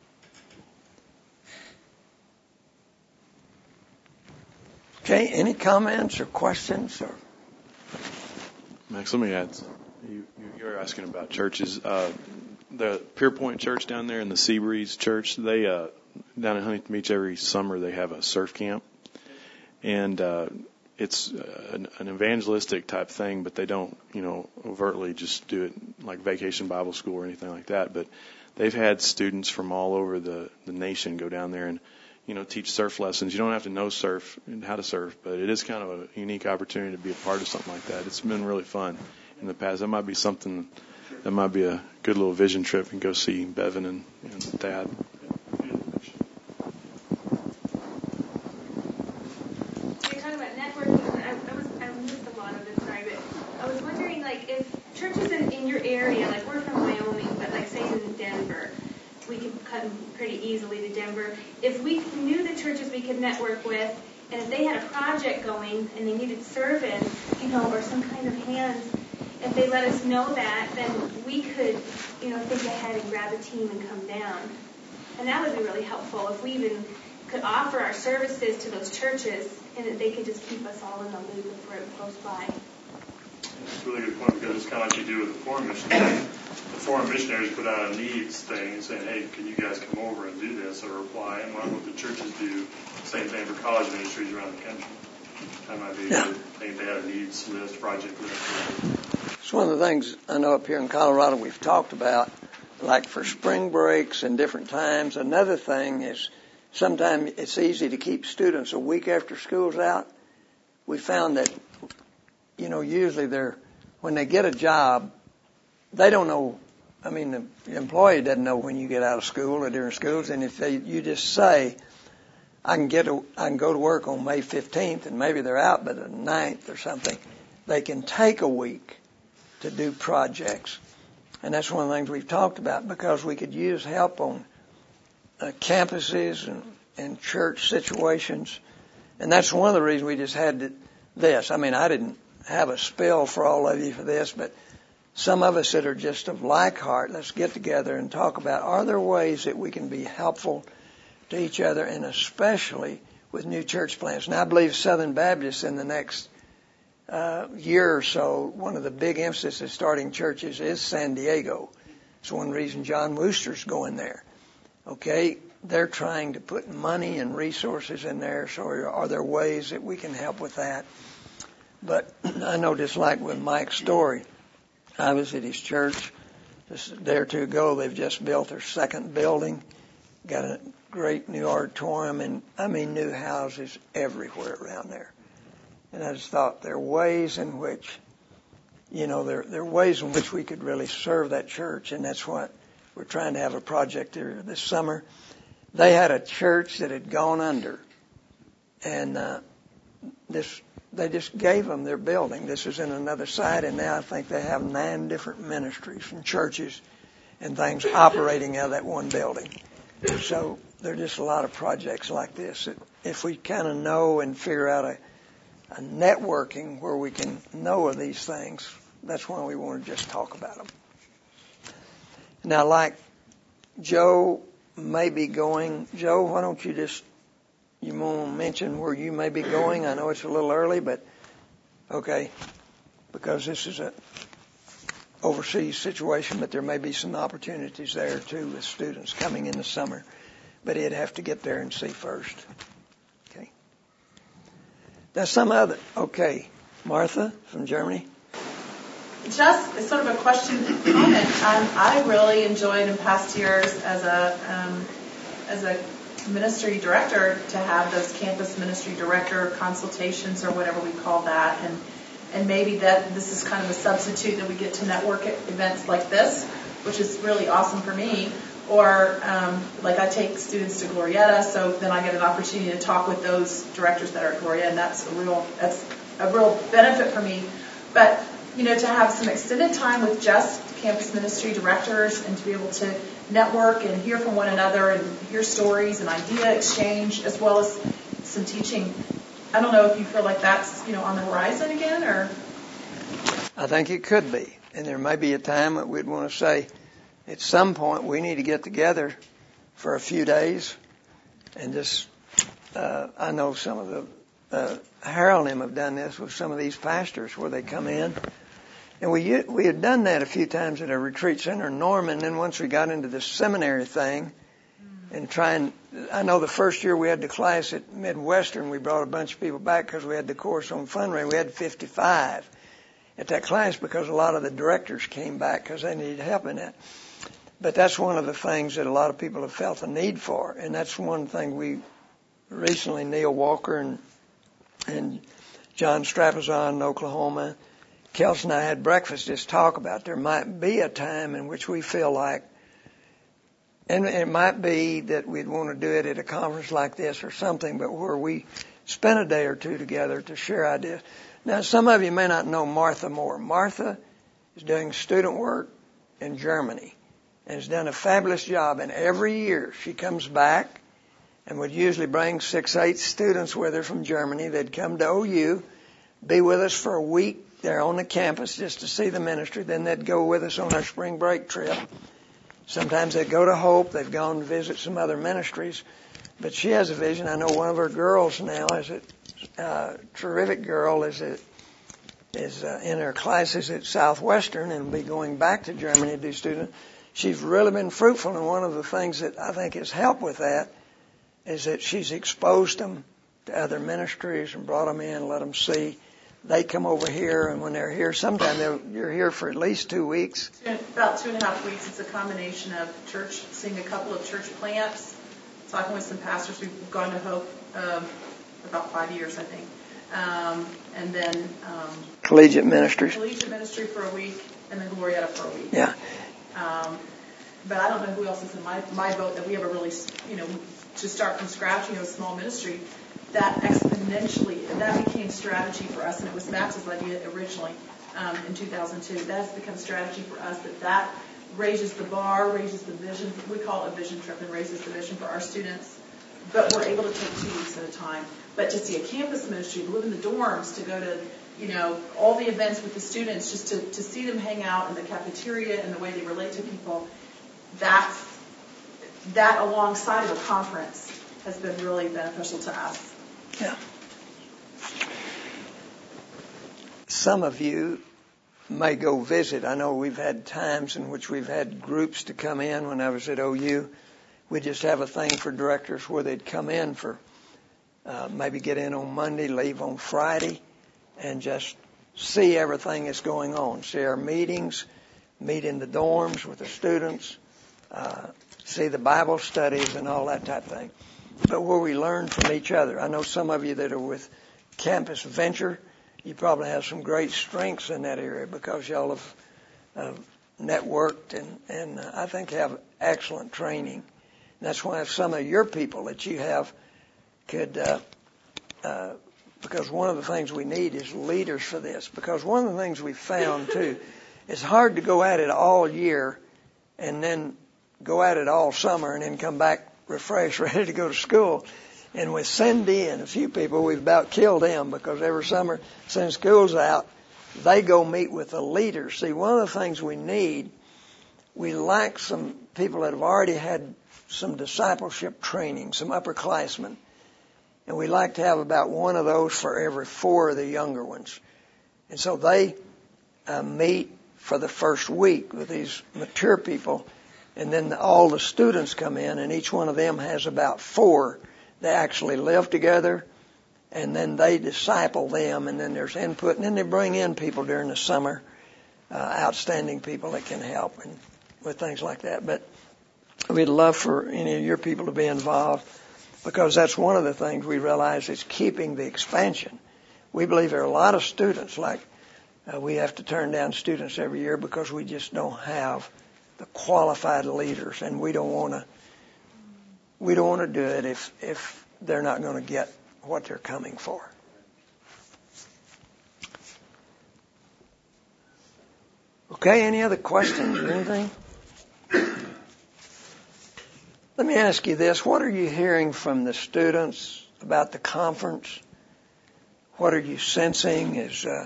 Okay, any comments or questions? Or Max, let me add. You, you were asking about churches. Uh, the Pierpoint Church down there and the Seabreeze Church, they uh, down in Huntington Beach every summer they have a surf camp, and uh, it's an, an evangelistic type thing, but they don't, you know, overtly just do it like Vacation Bible School or anything like that. But they've had students from all over the, the nation go down there and, you know, teach surf lessons. You don't have to know surf and how to surf, but it is kind of a unique opportunity to be a part of something like that. It's been really fun in the past. That might be something, that might be a good little vision trip and go see Bevan and, and Thad. You're talking about networking. I, I was I missed a lot of this, sorry, but I was wondering, like, if churches in, in your area, like we're from Wyoming, but like say in Denver, we could come pretty easily to Denver. If we knew the churches we could network with, and if they had a project going and they needed servants, you know, or some kind of hands, if they let us know that, then we could, you know, think ahead and grab a team and come down. And that would be really helpful if we even could offer our services to those churches and that they could just keep us all in the loop if we're close by. That's a really good point because it's kind of like you do with the foreign missionaries. The foreign missionaries put out a needs thing saying, hey, can you guys come over and do this or apply? And one of what the churches do, same thing for college ministries around the country. That might be a Yeah. good thing. They have a needs list, project list. it's one of the things I know up here in Colorado we've talked about, like for spring breaks and different times. Another thing is sometimes it's easy to keep students a week after school's out. We found that, you know, usually they're, when they get a job, they don't know, I mean, the employee doesn't know when you get out of school or during schools, and if they, you just say, I can get, a, I can go to work on May fifteenth, and maybe they're out by the ninth or something, they can take a week to do projects. And that's one of the things we've talked about, because we could use help on uh, campuses and, and church situations. And that's one of the reasons we just had to, this. I mean, I didn't have a spill for all of you for this, but some of us that are just of like heart, let's get together and talk about, are there ways that we can be helpful to each other, and especially with new church plants. And I believe Southern Baptist in the next uh, year or so, one of the big emphasis of starting churches is San Diego. It's one reason John Wooster's going there. Okay, they're trying to put money and resources in there, so are there ways that we can help with that? But I know, just like with Mike's story, I was at his church just a day or two ago. They've just built their second building, got a great new auditorium, and I mean new houses everywhere around there. And I just thought there are ways in which, you know, there there are ways in which we could really serve that church, and that's what we're trying to have a project there this summer. They had a church that had gone under, and uh, this, they just gave them their building. This is in another site, and now I think they have nine different ministries and churches and things operating out of that one building. So there are just a lot of projects like this. If we kind of know and figure out a, a networking where we can know of these things, that's why we want to just talk about them. Now, like Joe may be going, Joe, why don't you just, you want to mention where you may be going? I know it's a little early, but okay, because this is a overseas situation, but there may be some opportunities there too with students coming in the summer. But he'd have to get there and see first. Okay. Now some other, okay, Martha from Germany. Just as sort of a question comment, um, I really enjoyed in past years as a um, as a ministry director to have those campus ministry director consultations or whatever we call that, and and maybe that this is kind of a substitute that we get to network at events like this, which is really awesome for me. Or um, like I take students to Glorieta, so then I get an opportunity to talk with those directors that are at Glorieta, and that's a real that's a real benefit for me. But you know, to have some extended time with just campus ministry directors and to be able to network and hear from one another and hear stories and idea exchange as well as some teaching. I don't know if you feel like that's, you know, on the horizon again, or? I think it could be. And there may be a time that we'd want to say, at some point, we need to get together for a few days and just, uh, I know some of the, uh, Harold and him have done this with some of these pastors where they come in. And we we had done that a few times at a retreat center in Norman. And then once we got into this seminary thing and trying, I know the first year we had the class at Midwestern, we brought a bunch of people back because we had the course on fundraising. We had fifty-five at that class because a lot of the directors came back because they needed help in that. But that's one of the things that a lot of people have felt the need for. And that's one thing we recently, Neil Walker and and John Strapazon in Oklahoma, Kelsey and I had breakfast just talk about there might be a time in which we feel like, and it might be that we'd want to do it at a conference like this or something, but where we spend a day or two together to share ideas. Now, some of you may not know Martha Moore. Martha is doing student work in Germany and has done a fabulous job. And every year she comes back and would usually bring six, eight students with her from Germany. They'd come to O U, be with us for a week there on the campus just to see the ministry. Then they'd go with us on our spring break trip. Sometimes they'd go to Hope. They've gone to visit some other ministries. But she has a vision. I know one of her girls now is a uh, terrific girl is a, is uh, in her classes at Southwestern and will be going back to Germany to do students. She's really been fruitful, and one of the things that I think has helped with that is that she's exposed them to other ministries and brought them in, let them see. They come over here, and when they're here, sometimes they're, you're here for at least two weeks. About two and a half weeks. It's a combination of church, seeing a couple of church plants, talking with some pastors. We've gone to Hope um, for about five years, I think. Um, and then um, collegiate ministry. Collegiate ministry for a week, and then Glorieta for a week. Yeah. Um, but I don't know who else is in my, my boat that we ever really, you know, to start from scratch, you know, a small ministry. That exponentially, and that became strategy for us, and it was Max's idea originally um, in two thousand two. That has become strategy for us, that that raises the bar, raises the vision. We call it a vision trip, and raises the vision for our students. But we're able to take two weeks at a time. But to see a campus ministry, to live in the dorms, to go to, you know, all the events with the students, just to, to see them hang out in the cafeteria and the way they relate to people, that's, that alongside of a conference has been really beneficial to us. Yeah. Some of you may go visit. I know we've had times in which we've had groups to come in. When I was at O U, we just have a thing for directors where they'd come in for uh, maybe get in on Monday, leave on Friday, and just see everything that's going on. See our meetings, meet in the dorms with the students, uh, see the Bible studies and all that type of thing. But where we learn from each other. I know some of you that are with Campus Venture, you probably have some great strengths in that area because y'all have uh, networked and, and uh, I think have excellent training. And that's why if some of your people that you have could uh, uh, because one of the things we need is leaders for this. Because one of the things we found too, it's hard to go at it all year and then go at it all summer and then come back refreshed, ready to go to school. And with Cindy and a few people, we've about killed them because every summer, since school's out, they go meet with the leaders. See, one of the things we need, we lack some people that have already had some discipleship training, some upperclassmen. And we like to have about one of those for every four of the younger ones. And so they uh, meet for the first week with these mature people. And then all the students come in, and each one of them has about four. They actually live together, and then they disciple them, and then there's input. And then they bring in people during the summer, uh, outstanding people that can help and with things like that. But we'd love for any of your people to be involved, because that's one of the things we realize is keeping the expansion. We believe there are a lot of students, like uh, we have to turn down students every year because we just don't have the qualified leaders, and we don't want to we don't want to do it if if they're not going to get what they're coming for. Okay, any other questions or anything? Let me ask you this. What are you hearing from the students about the conference? What are you sensing? Is uh,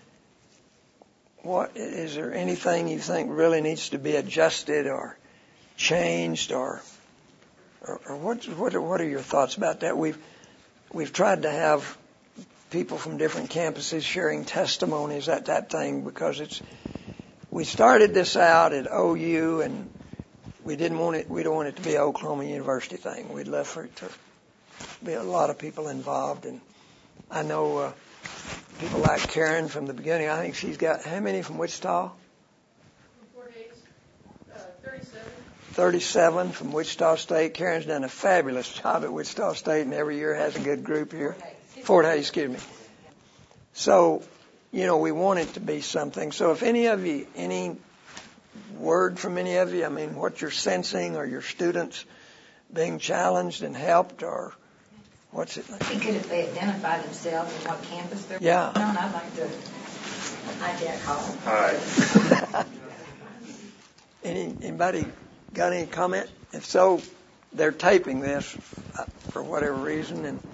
what is there anything you think really needs to be adjusted or changed, or or, or what what are, what are your thoughts about that? We've we've tried to have people from different campuses sharing testimonies, that that thing, because it's we started this out at O U, and we didn't want it. We don't want it to be an Oklahoma University thing. We'd love for it to be a lot of people involved, and I know uh, people like Karen from the beginning. I think she's got how many from Wichita? Four days, uh, thirty-seven. thirty-seven from Wichita State. Karen's done a fabulous job at Wichita State, and every year has a good group here. Fort Hays, excuse me. So, you know, we want it to be something. So if any of you, any word from any of you, I mean, what you're sensing, or your students being challenged and helped, or what's it like? I think if they identify themselves and what campus they're Yeah. on, I'd like to. Hi, Jack Hall. Hi. Any anybody got any comment? If so, they're taping this for whatever reason, and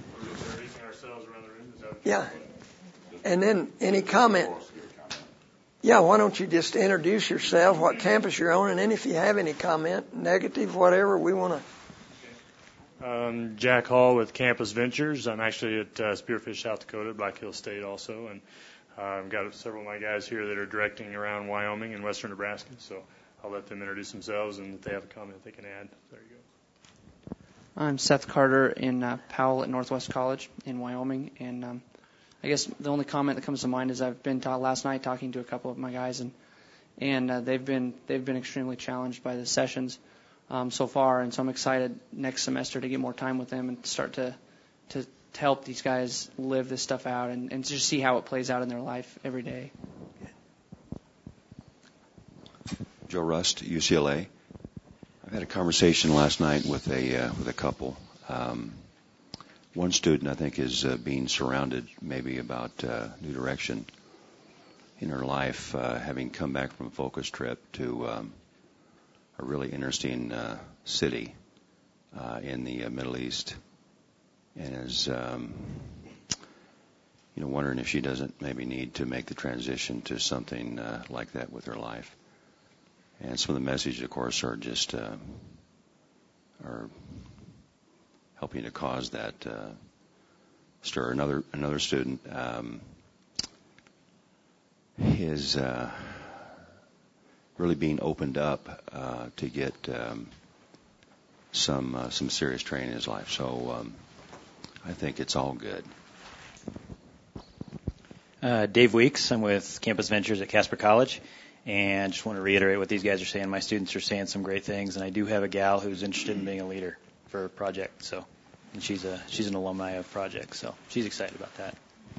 yeah. And then any comment? Yeah, why don't you just introduce yourself, what campus you're on, and then if you have any comment, negative, whatever, we want to. Um, Jack Hall with Campus Ventures. I'm actually at uh, Spearfish, South Dakota, Black Hills State also, and uh, I've got several of my guys here that are directing around Wyoming and western Nebraska, so I'll let them introduce themselves, and if they have a comment they can add. There you go. I'm Seth Carter in uh, Powell at Northwest College in Wyoming, and um, I guess the only comment that comes to mind is I've been taught last night talking to a couple of my guys, and and uh, they've been they've been extremely challenged by the sessions um, so far, and so I'm excited next semester to get more time with them and start to to, to help these guys live this stuff out and, and just see how it plays out in their life every day. Joe Rust, U C L A. I had a conversation last night with a uh, with a couple. Um, One student, I think, is uh, being surrounded maybe about uh, new direction in her life, uh, having come back from a focus trip to um, a really interesting uh, city uh, in the uh, Middle East, and is, um, you know, wondering if she doesn't maybe need to make the transition to something uh, like that with her life. And some of the messages, of course, are just uh, are. helping to cause that uh, stir. Another another student um, is uh, really being opened up uh, to get um, some uh, some serious training in his life. So um, I think it's all good. Uh, Dave Weeks. I'm with Campus Ventures at Casper College, and just want to reiterate what these guys are saying. My students are saying some great things, and I do have a gal who's interested in being a leader for a project, so and she's a she's an alumni of Project, so she's excited about that.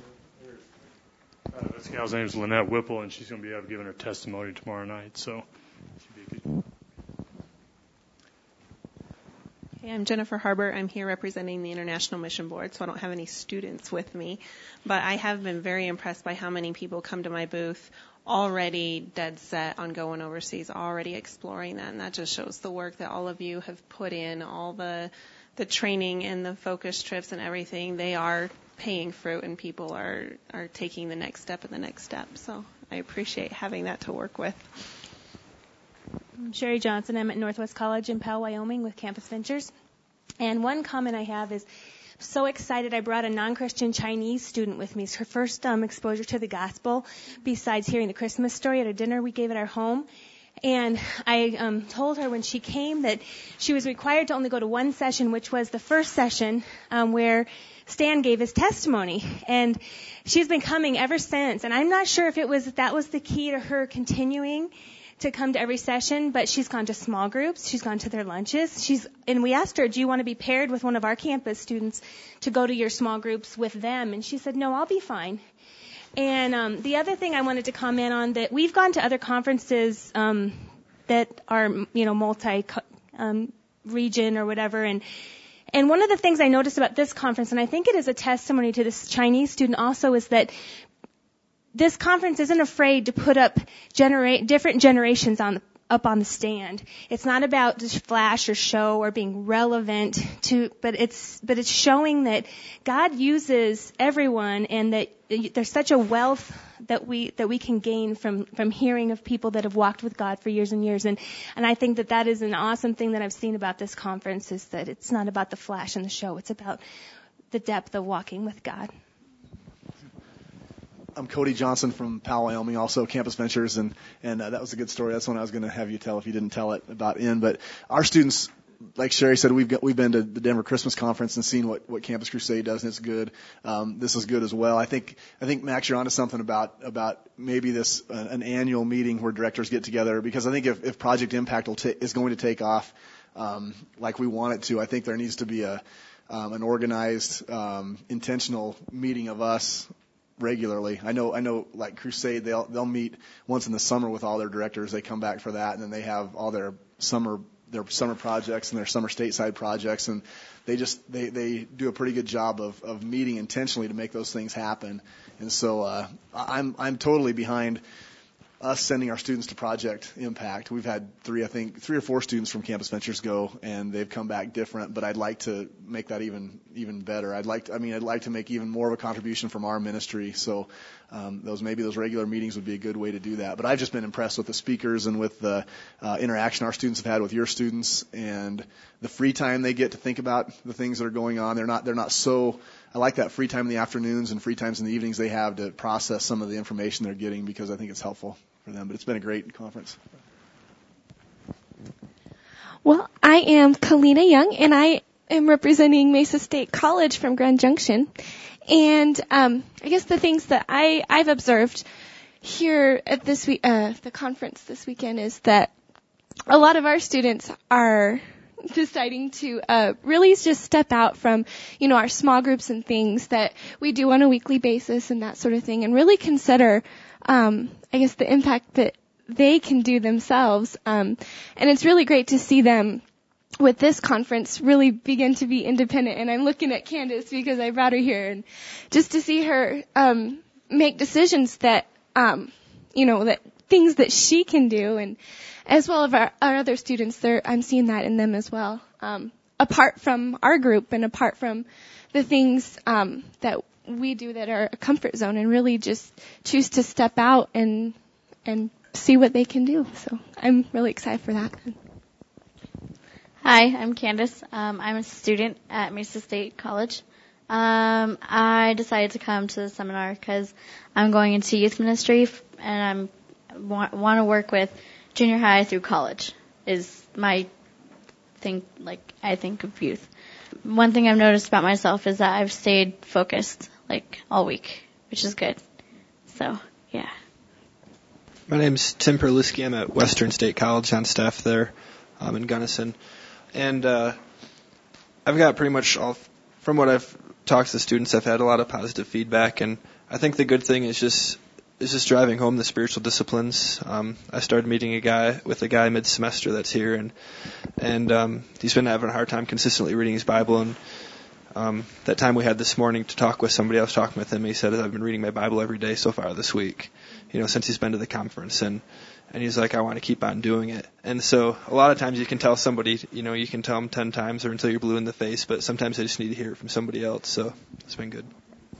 Uh, this gal's name is Lynette Whipple, and she's going to be able to give her testimony tomorrow night, so should be a good. Hey, I'm Jennifer Harbert. I'm here representing the International Mission Board, so I don't have any students with me. But I have been very impressed by how many people come to my booth already dead set on going overseas, already exploring that. And that just shows the work that all of you have put in, all the the training and the focus trips and everything. They are paying fruit, and people are, are taking the next step and the next step. So I appreciate having that to work with. I'm Sherry Johnson. I'm at Northwest College in Powell, Wyoming with Campus Ventures. And one comment I have is, so excited I brought a non-Christian Chinese student with me. It's her first um, exposure to the gospel, besides hearing the Christmas story at a dinner we gave at our home. And I um, told her when she came that she was required to only go to one session, which was the first session um, where Stan gave his testimony. And she's been coming ever since. And I'm not sure if it was that was the key to her continuing to come to every session, but she's gone to small groups, she's gone to their lunches, she's, and we asked her, do you want to be paired with one of our campus students to go to your small groups with them? And she said, no, I'll be fine. And um, the other thing I wanted to comment on, that we've gone to other conferences um, that are, you know, multi um, region or whatever, and and one of the things I noticed about this conference, and I think it is a testimony to this Chinese student also, is that this conference isn't afraid to put up generate different generations on the, up on the stand. It's not about just flash or show or being relevant to, but it's but it's showing that God uses everyone, and that there's such a wealth that we that we can gain from from hearing of people that have walked with God for years and years. And and I think that that is an awesome thing that I've seen about this conference, is that it's not about the flash and the show. It's about the depth of walking with God. I'm Cody Johnson from Powell, Wyoming, also Campus Ventures, and and uh, that was a good story. That's one I was going to have you tell if you didn't tell it about in. But our students, like Sherry said, we've got, we've been to the Denver Christmas Conference and seen what, what Campus Crusade does, and it's good. Um, this is good as well. I think I think Max, you're onto something about about maybe this uh, an annual meeting where directors get together, because I think if, if Project Impact will ta- is going to take off um, like we want it to, I think there needs to be a um, an organized, um, intentional meeting of us regularly. I know, I know, like Crusade, they'll they'll meet once in the summer with all their directors. They come back for that, and then they have all their summer their summer projects and their summer stateside projects, and they just they they do a pretty good job of of meeting intentionally to make those things happen. And so uh, I'm I'm totally behind us sending our students to Project Impact. We've had three, I think, three or four students from Campus Ventures go, and they've come back different. But I'd like to make that even even better. I'd like, to, I mean, I'd like to make even more of a contribution from our ministry. So um, those maybe those regular meetings would be a good way to do that. But I've just been impressed with the speakers and with the uh, interaction our students have had with your students, and the free time they get to think about the things that are going on. They're not they're not so. I like that free time in the afternoons and free times in the evenings they have to process some of the information they're getting, because I think it's helpful for them. But it's been a great conference. Well, I am Kalina Young, and I am representing Mesa State College from Grand Junction. And um, I guess the things that I, I've observed here at this week, uh, the conference this weekend, is that a lot of our students are deciding to uh, really just step out from, you know, our small groups and things that we do on a weekly basis and that sort of thing, and really consider, um, I guess, the impact that they can do themselves. Um, and it's really great to see them with this conference really begin to be independent. And I'm looking at Candace because I brought her here, and just to see her um, make decisions that, um, you know, that things that she can do, and as well as our, our other students, there, I'm seeing that in them as well. Um, apart from our group and apart from the things um, that we do that are a comfort zone, and really just choose to step out and and see what they can do. So I'm really excited for that. Hi, I'm Candace. Um, I'm a student at Mesa State College. Um, I decided to come to the seminar because I'm going into youth ministry, and I'm want, want to work with junior high through college is my thing, like I think of youth. One thing I've noticed about myself is that I've stayed focused like all week, which is good. So, yeah. My name's Tim Perluski. I'm at Western State College on staff there um, in Gunnison. And uh, I've got pretty much all, from what I've talked to the students, I've had a lot of positive feedback. And I think the good thing is just is just driving home the spiritual disciplines. Um, I started meeting a guy with a guy mid-semester that's here, and and um, he's been having a hard time consistently reading his Bible. And um, that time we had this morning to talk with somebody, I was talking with him. He said, I've been reading my Bible every day so far this week, you know, since he's been to the conference. And and he's like, I want to keep on doing it. And so a lot of times you can tell somebody, you know, you can tell them ten times or until you're blue in the face, but sometimes they just need to hear it from somebody else. So it's been good.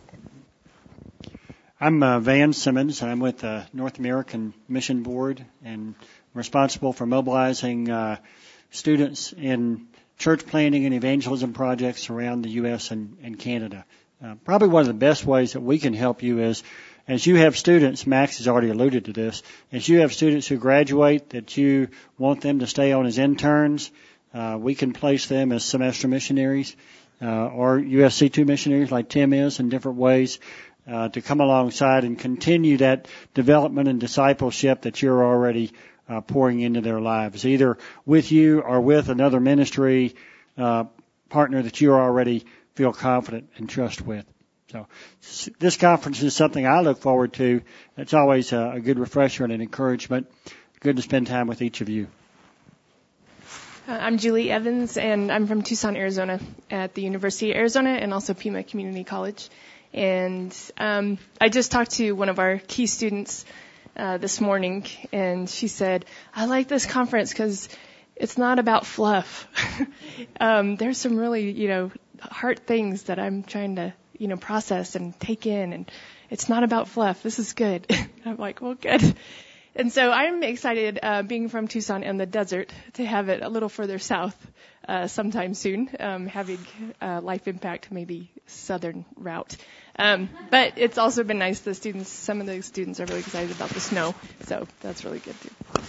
I'm uh, Van Simmons. I'm with the North American Mission Board and responsible for mobilizing uh, students in church planting and evangelism projects around the U S and, and Canada. Uh, probably one of the best ways that we can help you is, as you have students, Max has already alluded to this, as you have students who graduate that you want them to stay on as interns, uh, we can place them as semester missionaries uh, or U S C two missionaries like Tim is in different ways. Uh, to come alongside and continue that development and discipleship that you're already uh, pouring into their lives, either with you or with another ministry uh, partner that you already feel confident and trust with. So this conference is something I look forward to. It's always a, a good refresher and an encouragement. Good to spend time with each of you. Uh, I'm Julie Evans, and I'm from Tucson, Arizona, at the University of Arizona and also Pima Community College. And um, I just talked to one of our key students uh, this morning, and she said, I like this conference because it's not about fluff. um, there's some really, you know, hard things that I'm trying to, you know, process and take in, and it's not about fluff. This is good. I'm like, well, good. And so I'm excited, uh, being from Tucson in the desert, to have it a little further south uh, sometime soon, um, having uh, Life Impact, maybe southern route. Um, but it's also been nice. The students, some of the students are really excited about the snow, so that's really good too.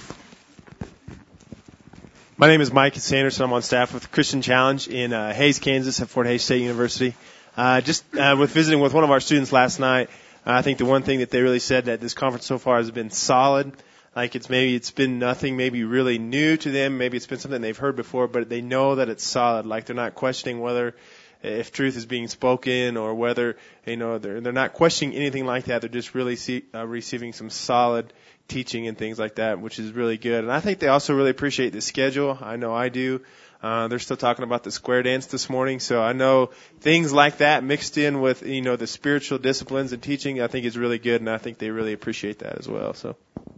My name is Mike Sanderson. I'm on staff with Christian Challenge in uh, Hays, Kansas, at Fort Hays State University. Uh, just uh, with visiting with one of our students last night, I think the one thing that they really said that this conference so far has been solid. Like it's maybe it's been nothing maybe really new to them. Maybe it's been something they've heard before, but they know that it's solid. Like they're not questioning whether if truth is being spoken or whether, you know, they're, they're not questioning anything like that. They're just really see, uh, receiving some solid teaching and things like that, which is really good. And I think they also really appreciate the schedule. I know I do. Uh, they're still talking about the square dance this morning, so I know things like that mixed in with, you know, the spiritual disciplines and teaching, I think is really good, and I think they really appreciate that as well. So,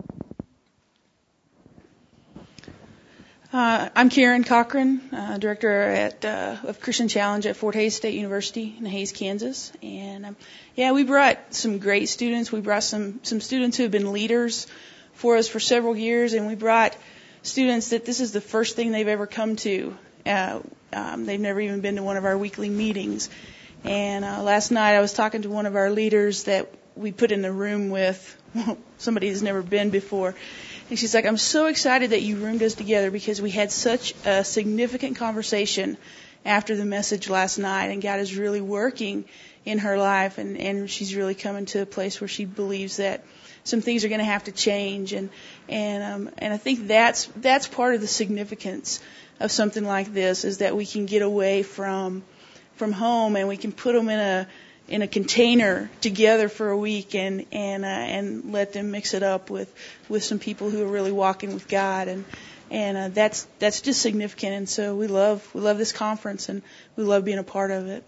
uh, I'm Karen Cochran, uh, director at uh, of Christian Challenge at Fort Hays State University in Hays, Kansas, and um, yeah, we brought some great students. We brought some some students who have been leaders for us for several years, and we brought students that this is the first thing they've ever come to. Uh, um, they've never even been to one of our weekly meetings. And uh, last night I was talking to one of our leaders that we put in the room with somebody who's never been before. And she's like, I'm so excited that you roomed us together because we had such a significant conversation after the message last night, and God is really working in her life, and, and she's really coming to a place where she believes that some things are going to have to change, and and um, and I think that's that's part of the significance of something like this, is that we can get away from from home and we can put them in a in a container together for a week and and uh, and let them mix it up with with some people who are really walking with God, and and uh, that's that's just significant. And so we love we love this conference, and we love being a part of it.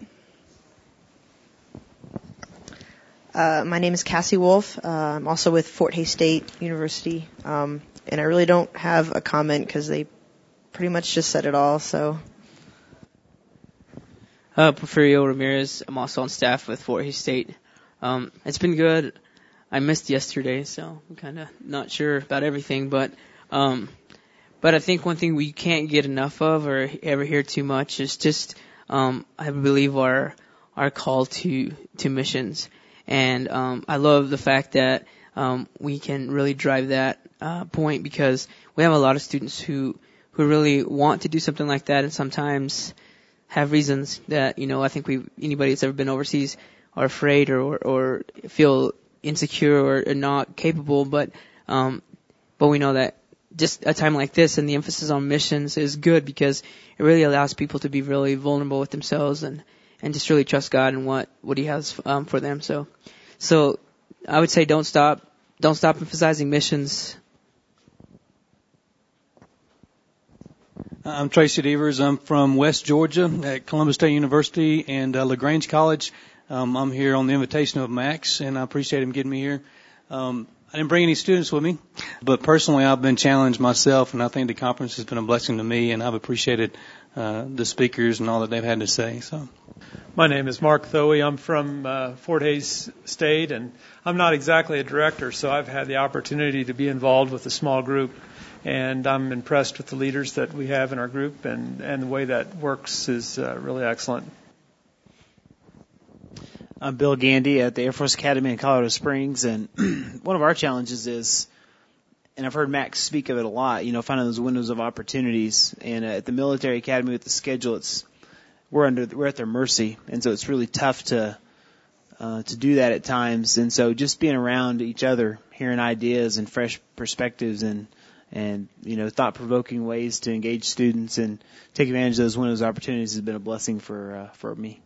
Uh, my name is Cassie Wolf. Uh, I'm also with Fort Hays State University, um, and I really don't have a comment because they pretty much just said it all. So, uh, Porfirio Ramirez. I'm also on staff with Fort Hays State. Um, it's been good. I missed yesterday, so I'm kind of not sure about everything, but um, but I think one thing we can't get enough of or ever hear too much is just um, I believe our our call to to missions. And um, I love the fact that um, we can really drive that uh, point, because we have a lot of students who who really want to do something like that, and sometimes have reasons that, you know, I think we anybody that's ever been overseas are afraid or or, or feel insecure or, or not capable. But um, but we know that just a time like this and the emphasis on missions is good, because it really allows people to be really vulnerable with themselves and. and just really trust God and what, what He has um, for them. So, so I would say don't stop. don't stop emphasizing missions. I'm Tracy Devers. I'm from West Georgia at Columbus State University and uh, LaGrange College. Um, I'm here on the invitation of Max, and I appreciate him getting me here. Um, I didn't bring any students with me, but personally I've been challenged myself, and I think the conference has been a blessing to me, and I've appreciated uh, the speakers and all that they've had to say. So, my name is Mark Thoey. I'm from uh, Fort Hays State, and I'm not exactly a director, so I've had the opportunity to be involved with a small group, and I'm impressed with the leaders that we have in our group, and, and the way that works is uh, really excellent. I'm Bill Gandy at the Air Force Academy in Colorado Springs, and one of our challenges is, and I've heard Max speak of it a lot, you know, finding those windows of opportunities. And uh, at the military academy with the schedule, it's we're under we're at their mercy, and so it's really tough to uh, to do that at times. And so just being around each other, hearing ideas and fresh perspectives, and and you know, thought-provoking ways to engage students and take advantage of those windows of opportunities has been a blessing for uh, for me.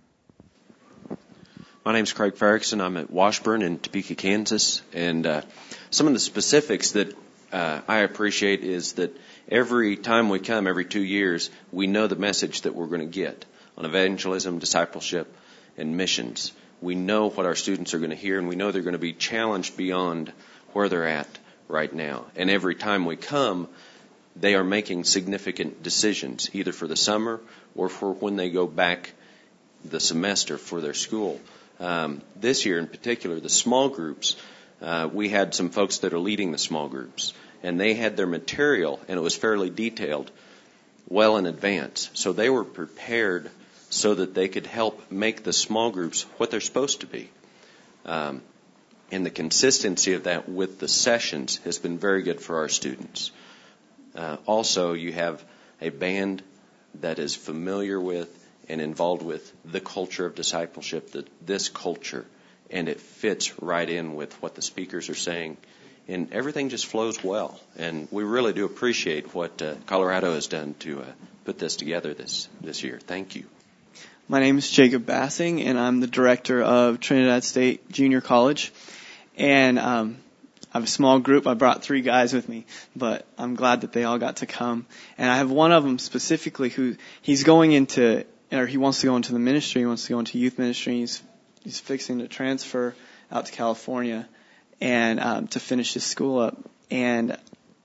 My name's Craig Ferrickson. I'm at Washburn in Topeka, Kansas. And uh, some of the specifics that uh, I appreciate is that every time we come, every two years, we know the message that we're going to get on evangelism, discipleship, and missions. We know what our students are going to hear, and we know they're going to be challenged beyond where they're at right now. And every time we come, they are making significant decisions, either for the summer or for when they go back the semester for their school. Um, this year in particular, the small groups, uh, we had some folks that are leading the small groups, and they had their material, and it was fairly detailed well in advance. So they were prepared so that they could help make the small groups what they're supposed to be. Um, and the consistency of that with the sessions has been very good for our students. Uh, also, you have a band that is familiar with and involved with the culture of discipleship, the, this culture, and it fits right in with what the speakers are saying, and everything just flows well. And we really do appreciate what uh, Colorado has done to uh, put this together this, this year. Thank you. My name is Jacob Bassing, and I'm the director of Trinidad State Junior College. And um, I have a small group. I brought three guys with me, but I'm glad that they all got to come. And I have one of them specifically who he's going into or he wants to go into the ministry, he wants to go into youth ministry, he's, he's fixing to transfer out to California and um, to finish his school up. And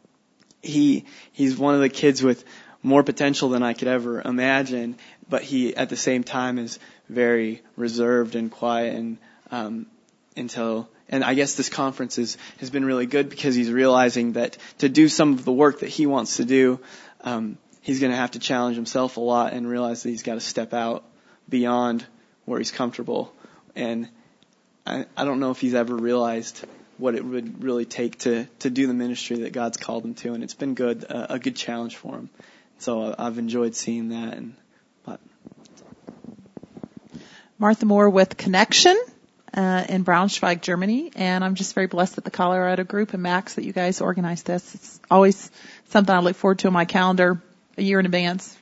he he's one of the kids with more potential than I could ever imagine, but he at the same time is very reserved and quiet and um, until and I guess this conference is, has been really good because he's realizing that to do some of the work that he wants to do, um, he's going to have to challenge himself a lot and realize that he's got to step out beyond where he's comfortable. And I, I don't know if he's ever realized what it would really take to, to do the ministry that God's called him to. And it's been good, uh, a good challenge for him. So I've enjoyed seeing that. And but. Martha Moore with Connection uh, in Braunschweig, Germany. And I'm just very blessed that the Colorado group and Max that you guys organized this. It's always something I look forward to on my calendar a year in advance.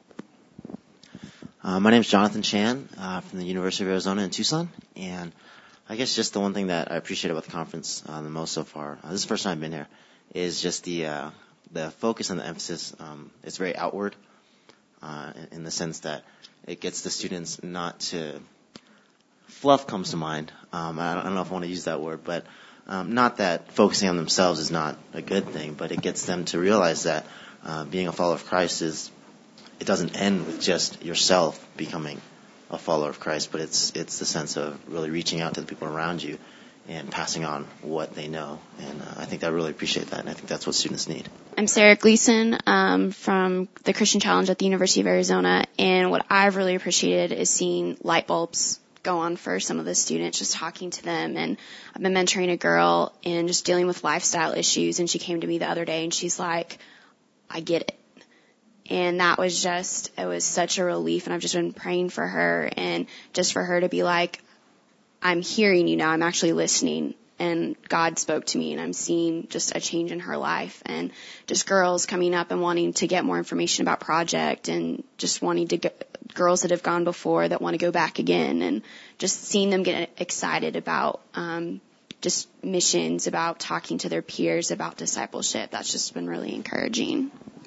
Uh, my name is Jonathan Chan uh, from the University of Arizona in Tucson, and I guess just the one thing that I appreciate about the conference uh, the most so far, uh, this is the first time I've been here, is just the uh, the focus and the emphasis. Um, it's very outward uh, in, in the sense that it gets the students not to fluff comes to mind. Um, I, don't, I don't know if I want to use that word, but um, not that focusing on themselves is not a good thing, but it gets them to realize that Uh, being a follower of Christ is, it doesn't end with just yourself becoming a follower of Christ, but it's it's the sense of really reaching out to the people around you and passing on what they know. And uh, I think I really appreciate that, and I think that's what students need. I'm Sarah Gleason um, from the Christian Challenge at the University of Arizona, and what I've really appreciated is seeing light bulbs go on for some of the students, just talking to them. And I've been mentoring a girl and just dealing with lifestyle issues, and she came to me the other day, and she's like, I get it. And that was just, it was such a relief. And I've just been praying for her, and just for her to be like, I'm hearing you now. I'm actually listening. And God spoke to me, and I'm seeing just a change in her life. And just girls coming up and wanting to get more information about Project, and just wanting to get girls that have gone before that want to go back again, and just seeing them get excited about, um, just missions, about talking to their peers about discipleship. That's just been really encouraging.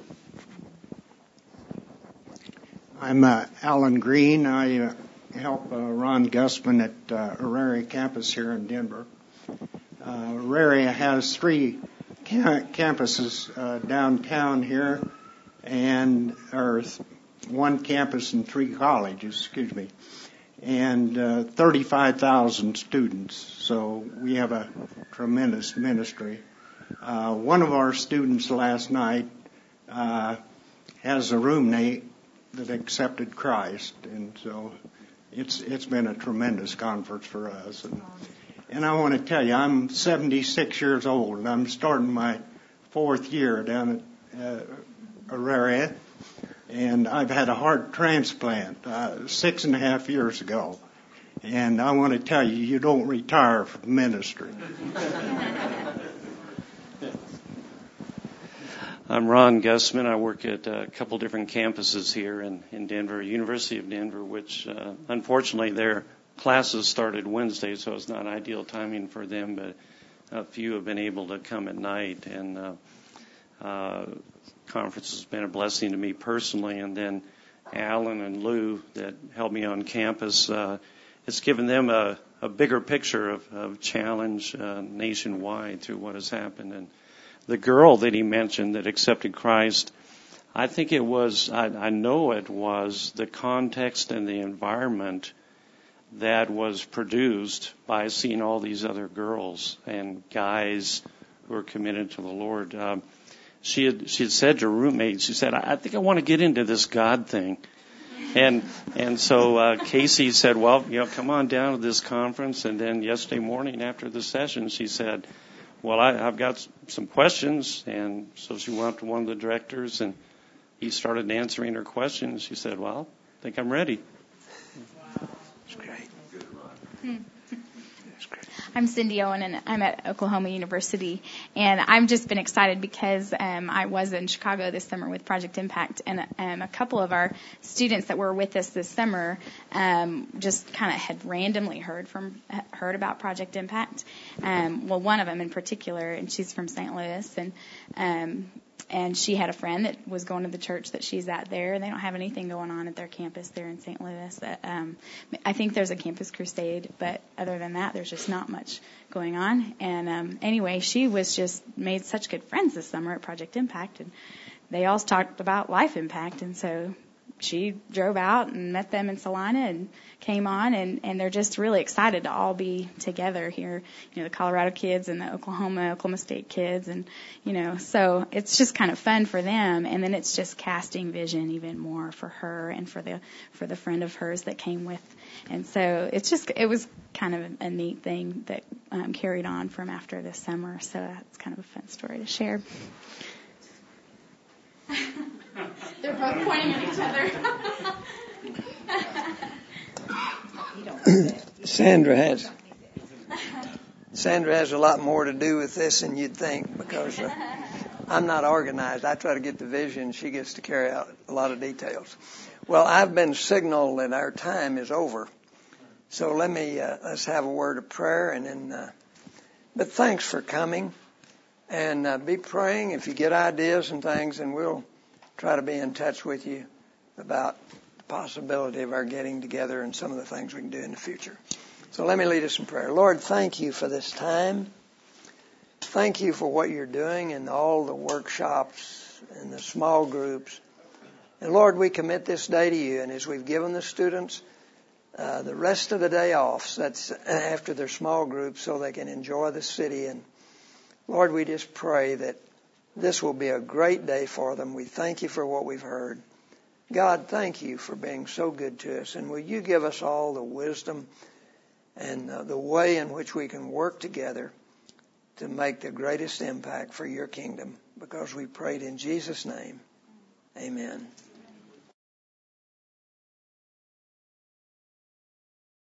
I'm uh, Alan Green. I uh, help uh, Ron Gussman at uh, Auraria campus here in Denver. Uh, Auraria has three ca- campuses uh, downtown here, and or th- one campus and three colleges, excuse me, and uh, thirty-five thousand students. So we have a tremendous ministry. Uh, one of our students last night uh, has a roommate that accepted Christ, and so it's it's been a tremendous conference for us. And, and I want to tell you, I'm seventy-six years old, and I'm starting my fourth year down at uh, Auraria, and I've had a heart transplant uh, six and a half years ago. And I want to tell you, you don't retire from ministry. I'm Ron Gussman. I work at a couple different campuses here in, in Denver, University of Denver, which uh, unfortunately their classes started Wednesday, so it's not ideal timing for them, but a few have been able to come at night, and uh, uh, conference has been a blessing to me personally, and then Alan and Lou that helped me on campus, uh, it's given them a, a bigger picture of, of challenge uh, nationwide through what has happened. And the girl that he mentioned that accepted Christ, I think it was, I, I know it was the context and the environment that was produced by seeing all these other girls and guys who are committed to the Lord. Um, she had she had said to her roommate, she said, I, I think I want to get into this God thing. And and so uh, Casey said, well, you know, come on down to this conference. And then yesterday morning after the session, she said, well, I, I've got some questions. And so she went up to one of the directors, and he started answering her questions. She said, well, I think I'm ready. Wow. That's great. Hmm. I'm Cindy Owen, and I'm at Oklahoma University, and I've just been excited because um, I was in Chicago this summer with Project Impact, and um, a couple of our students that were with us this summer um, just kind of had randomly heard from heard about Project Impact. Um, well, one of them in particular, and she's from Saint Louis, and um, and she had a friend that was going to the church that she's at there. They don't have anything going on at their campus there in Saint Louis. Um, I think there's a campus crusade, but other than that, there's just not much going on. And um, anyway, she was just made such good friends this summer at Project Impact, and they all talked about life impact. And so she drove out and met them in Salina and came on, and, and they're just really excited to all be together here, you know, the Colorado kids and the Oklahoma, Oklahoma State kids, and, you know, so it's just kind of fun for them, and then it's just casting vision even more for her and for the, for the friend of hers that came with, and so it's just, it was kind of a, a neat thing that um, carried on from after this summer, so that's kind of a fun story to share. They're both pointing at each other. Sandra has Sandra has a lot more to do with this than you'd think, because uh, I'm not organized. I try to get the vision. She gets to carry out a lot of details. Well, I've been signaled that our time is over. So let me, uh, let's have a word of prayer, and then, uh, but thanks for coming, and uh, be praying if you get ideas and things, and we'll try to be in touch with you about the possibility of our getting together and some of the things we can do in the future. So let me lead us in prayer. Lord, thank you for this time. Thank you for what you're doing in all the workshops and the small groups. And Lord, we commit this day to you, and as we've given the students uh, the rest of the day off, so that's after their small groups, so they can enjoy the city. And Lord, we just pray that this will be a great day for them. We thank you for what we've heard. God, thank you for being so good to us. And will you give us all the wisdom and uh, the way in which we can work together to make the greatest impact for your kingdom, because we prayed in Jesus' name. Amen.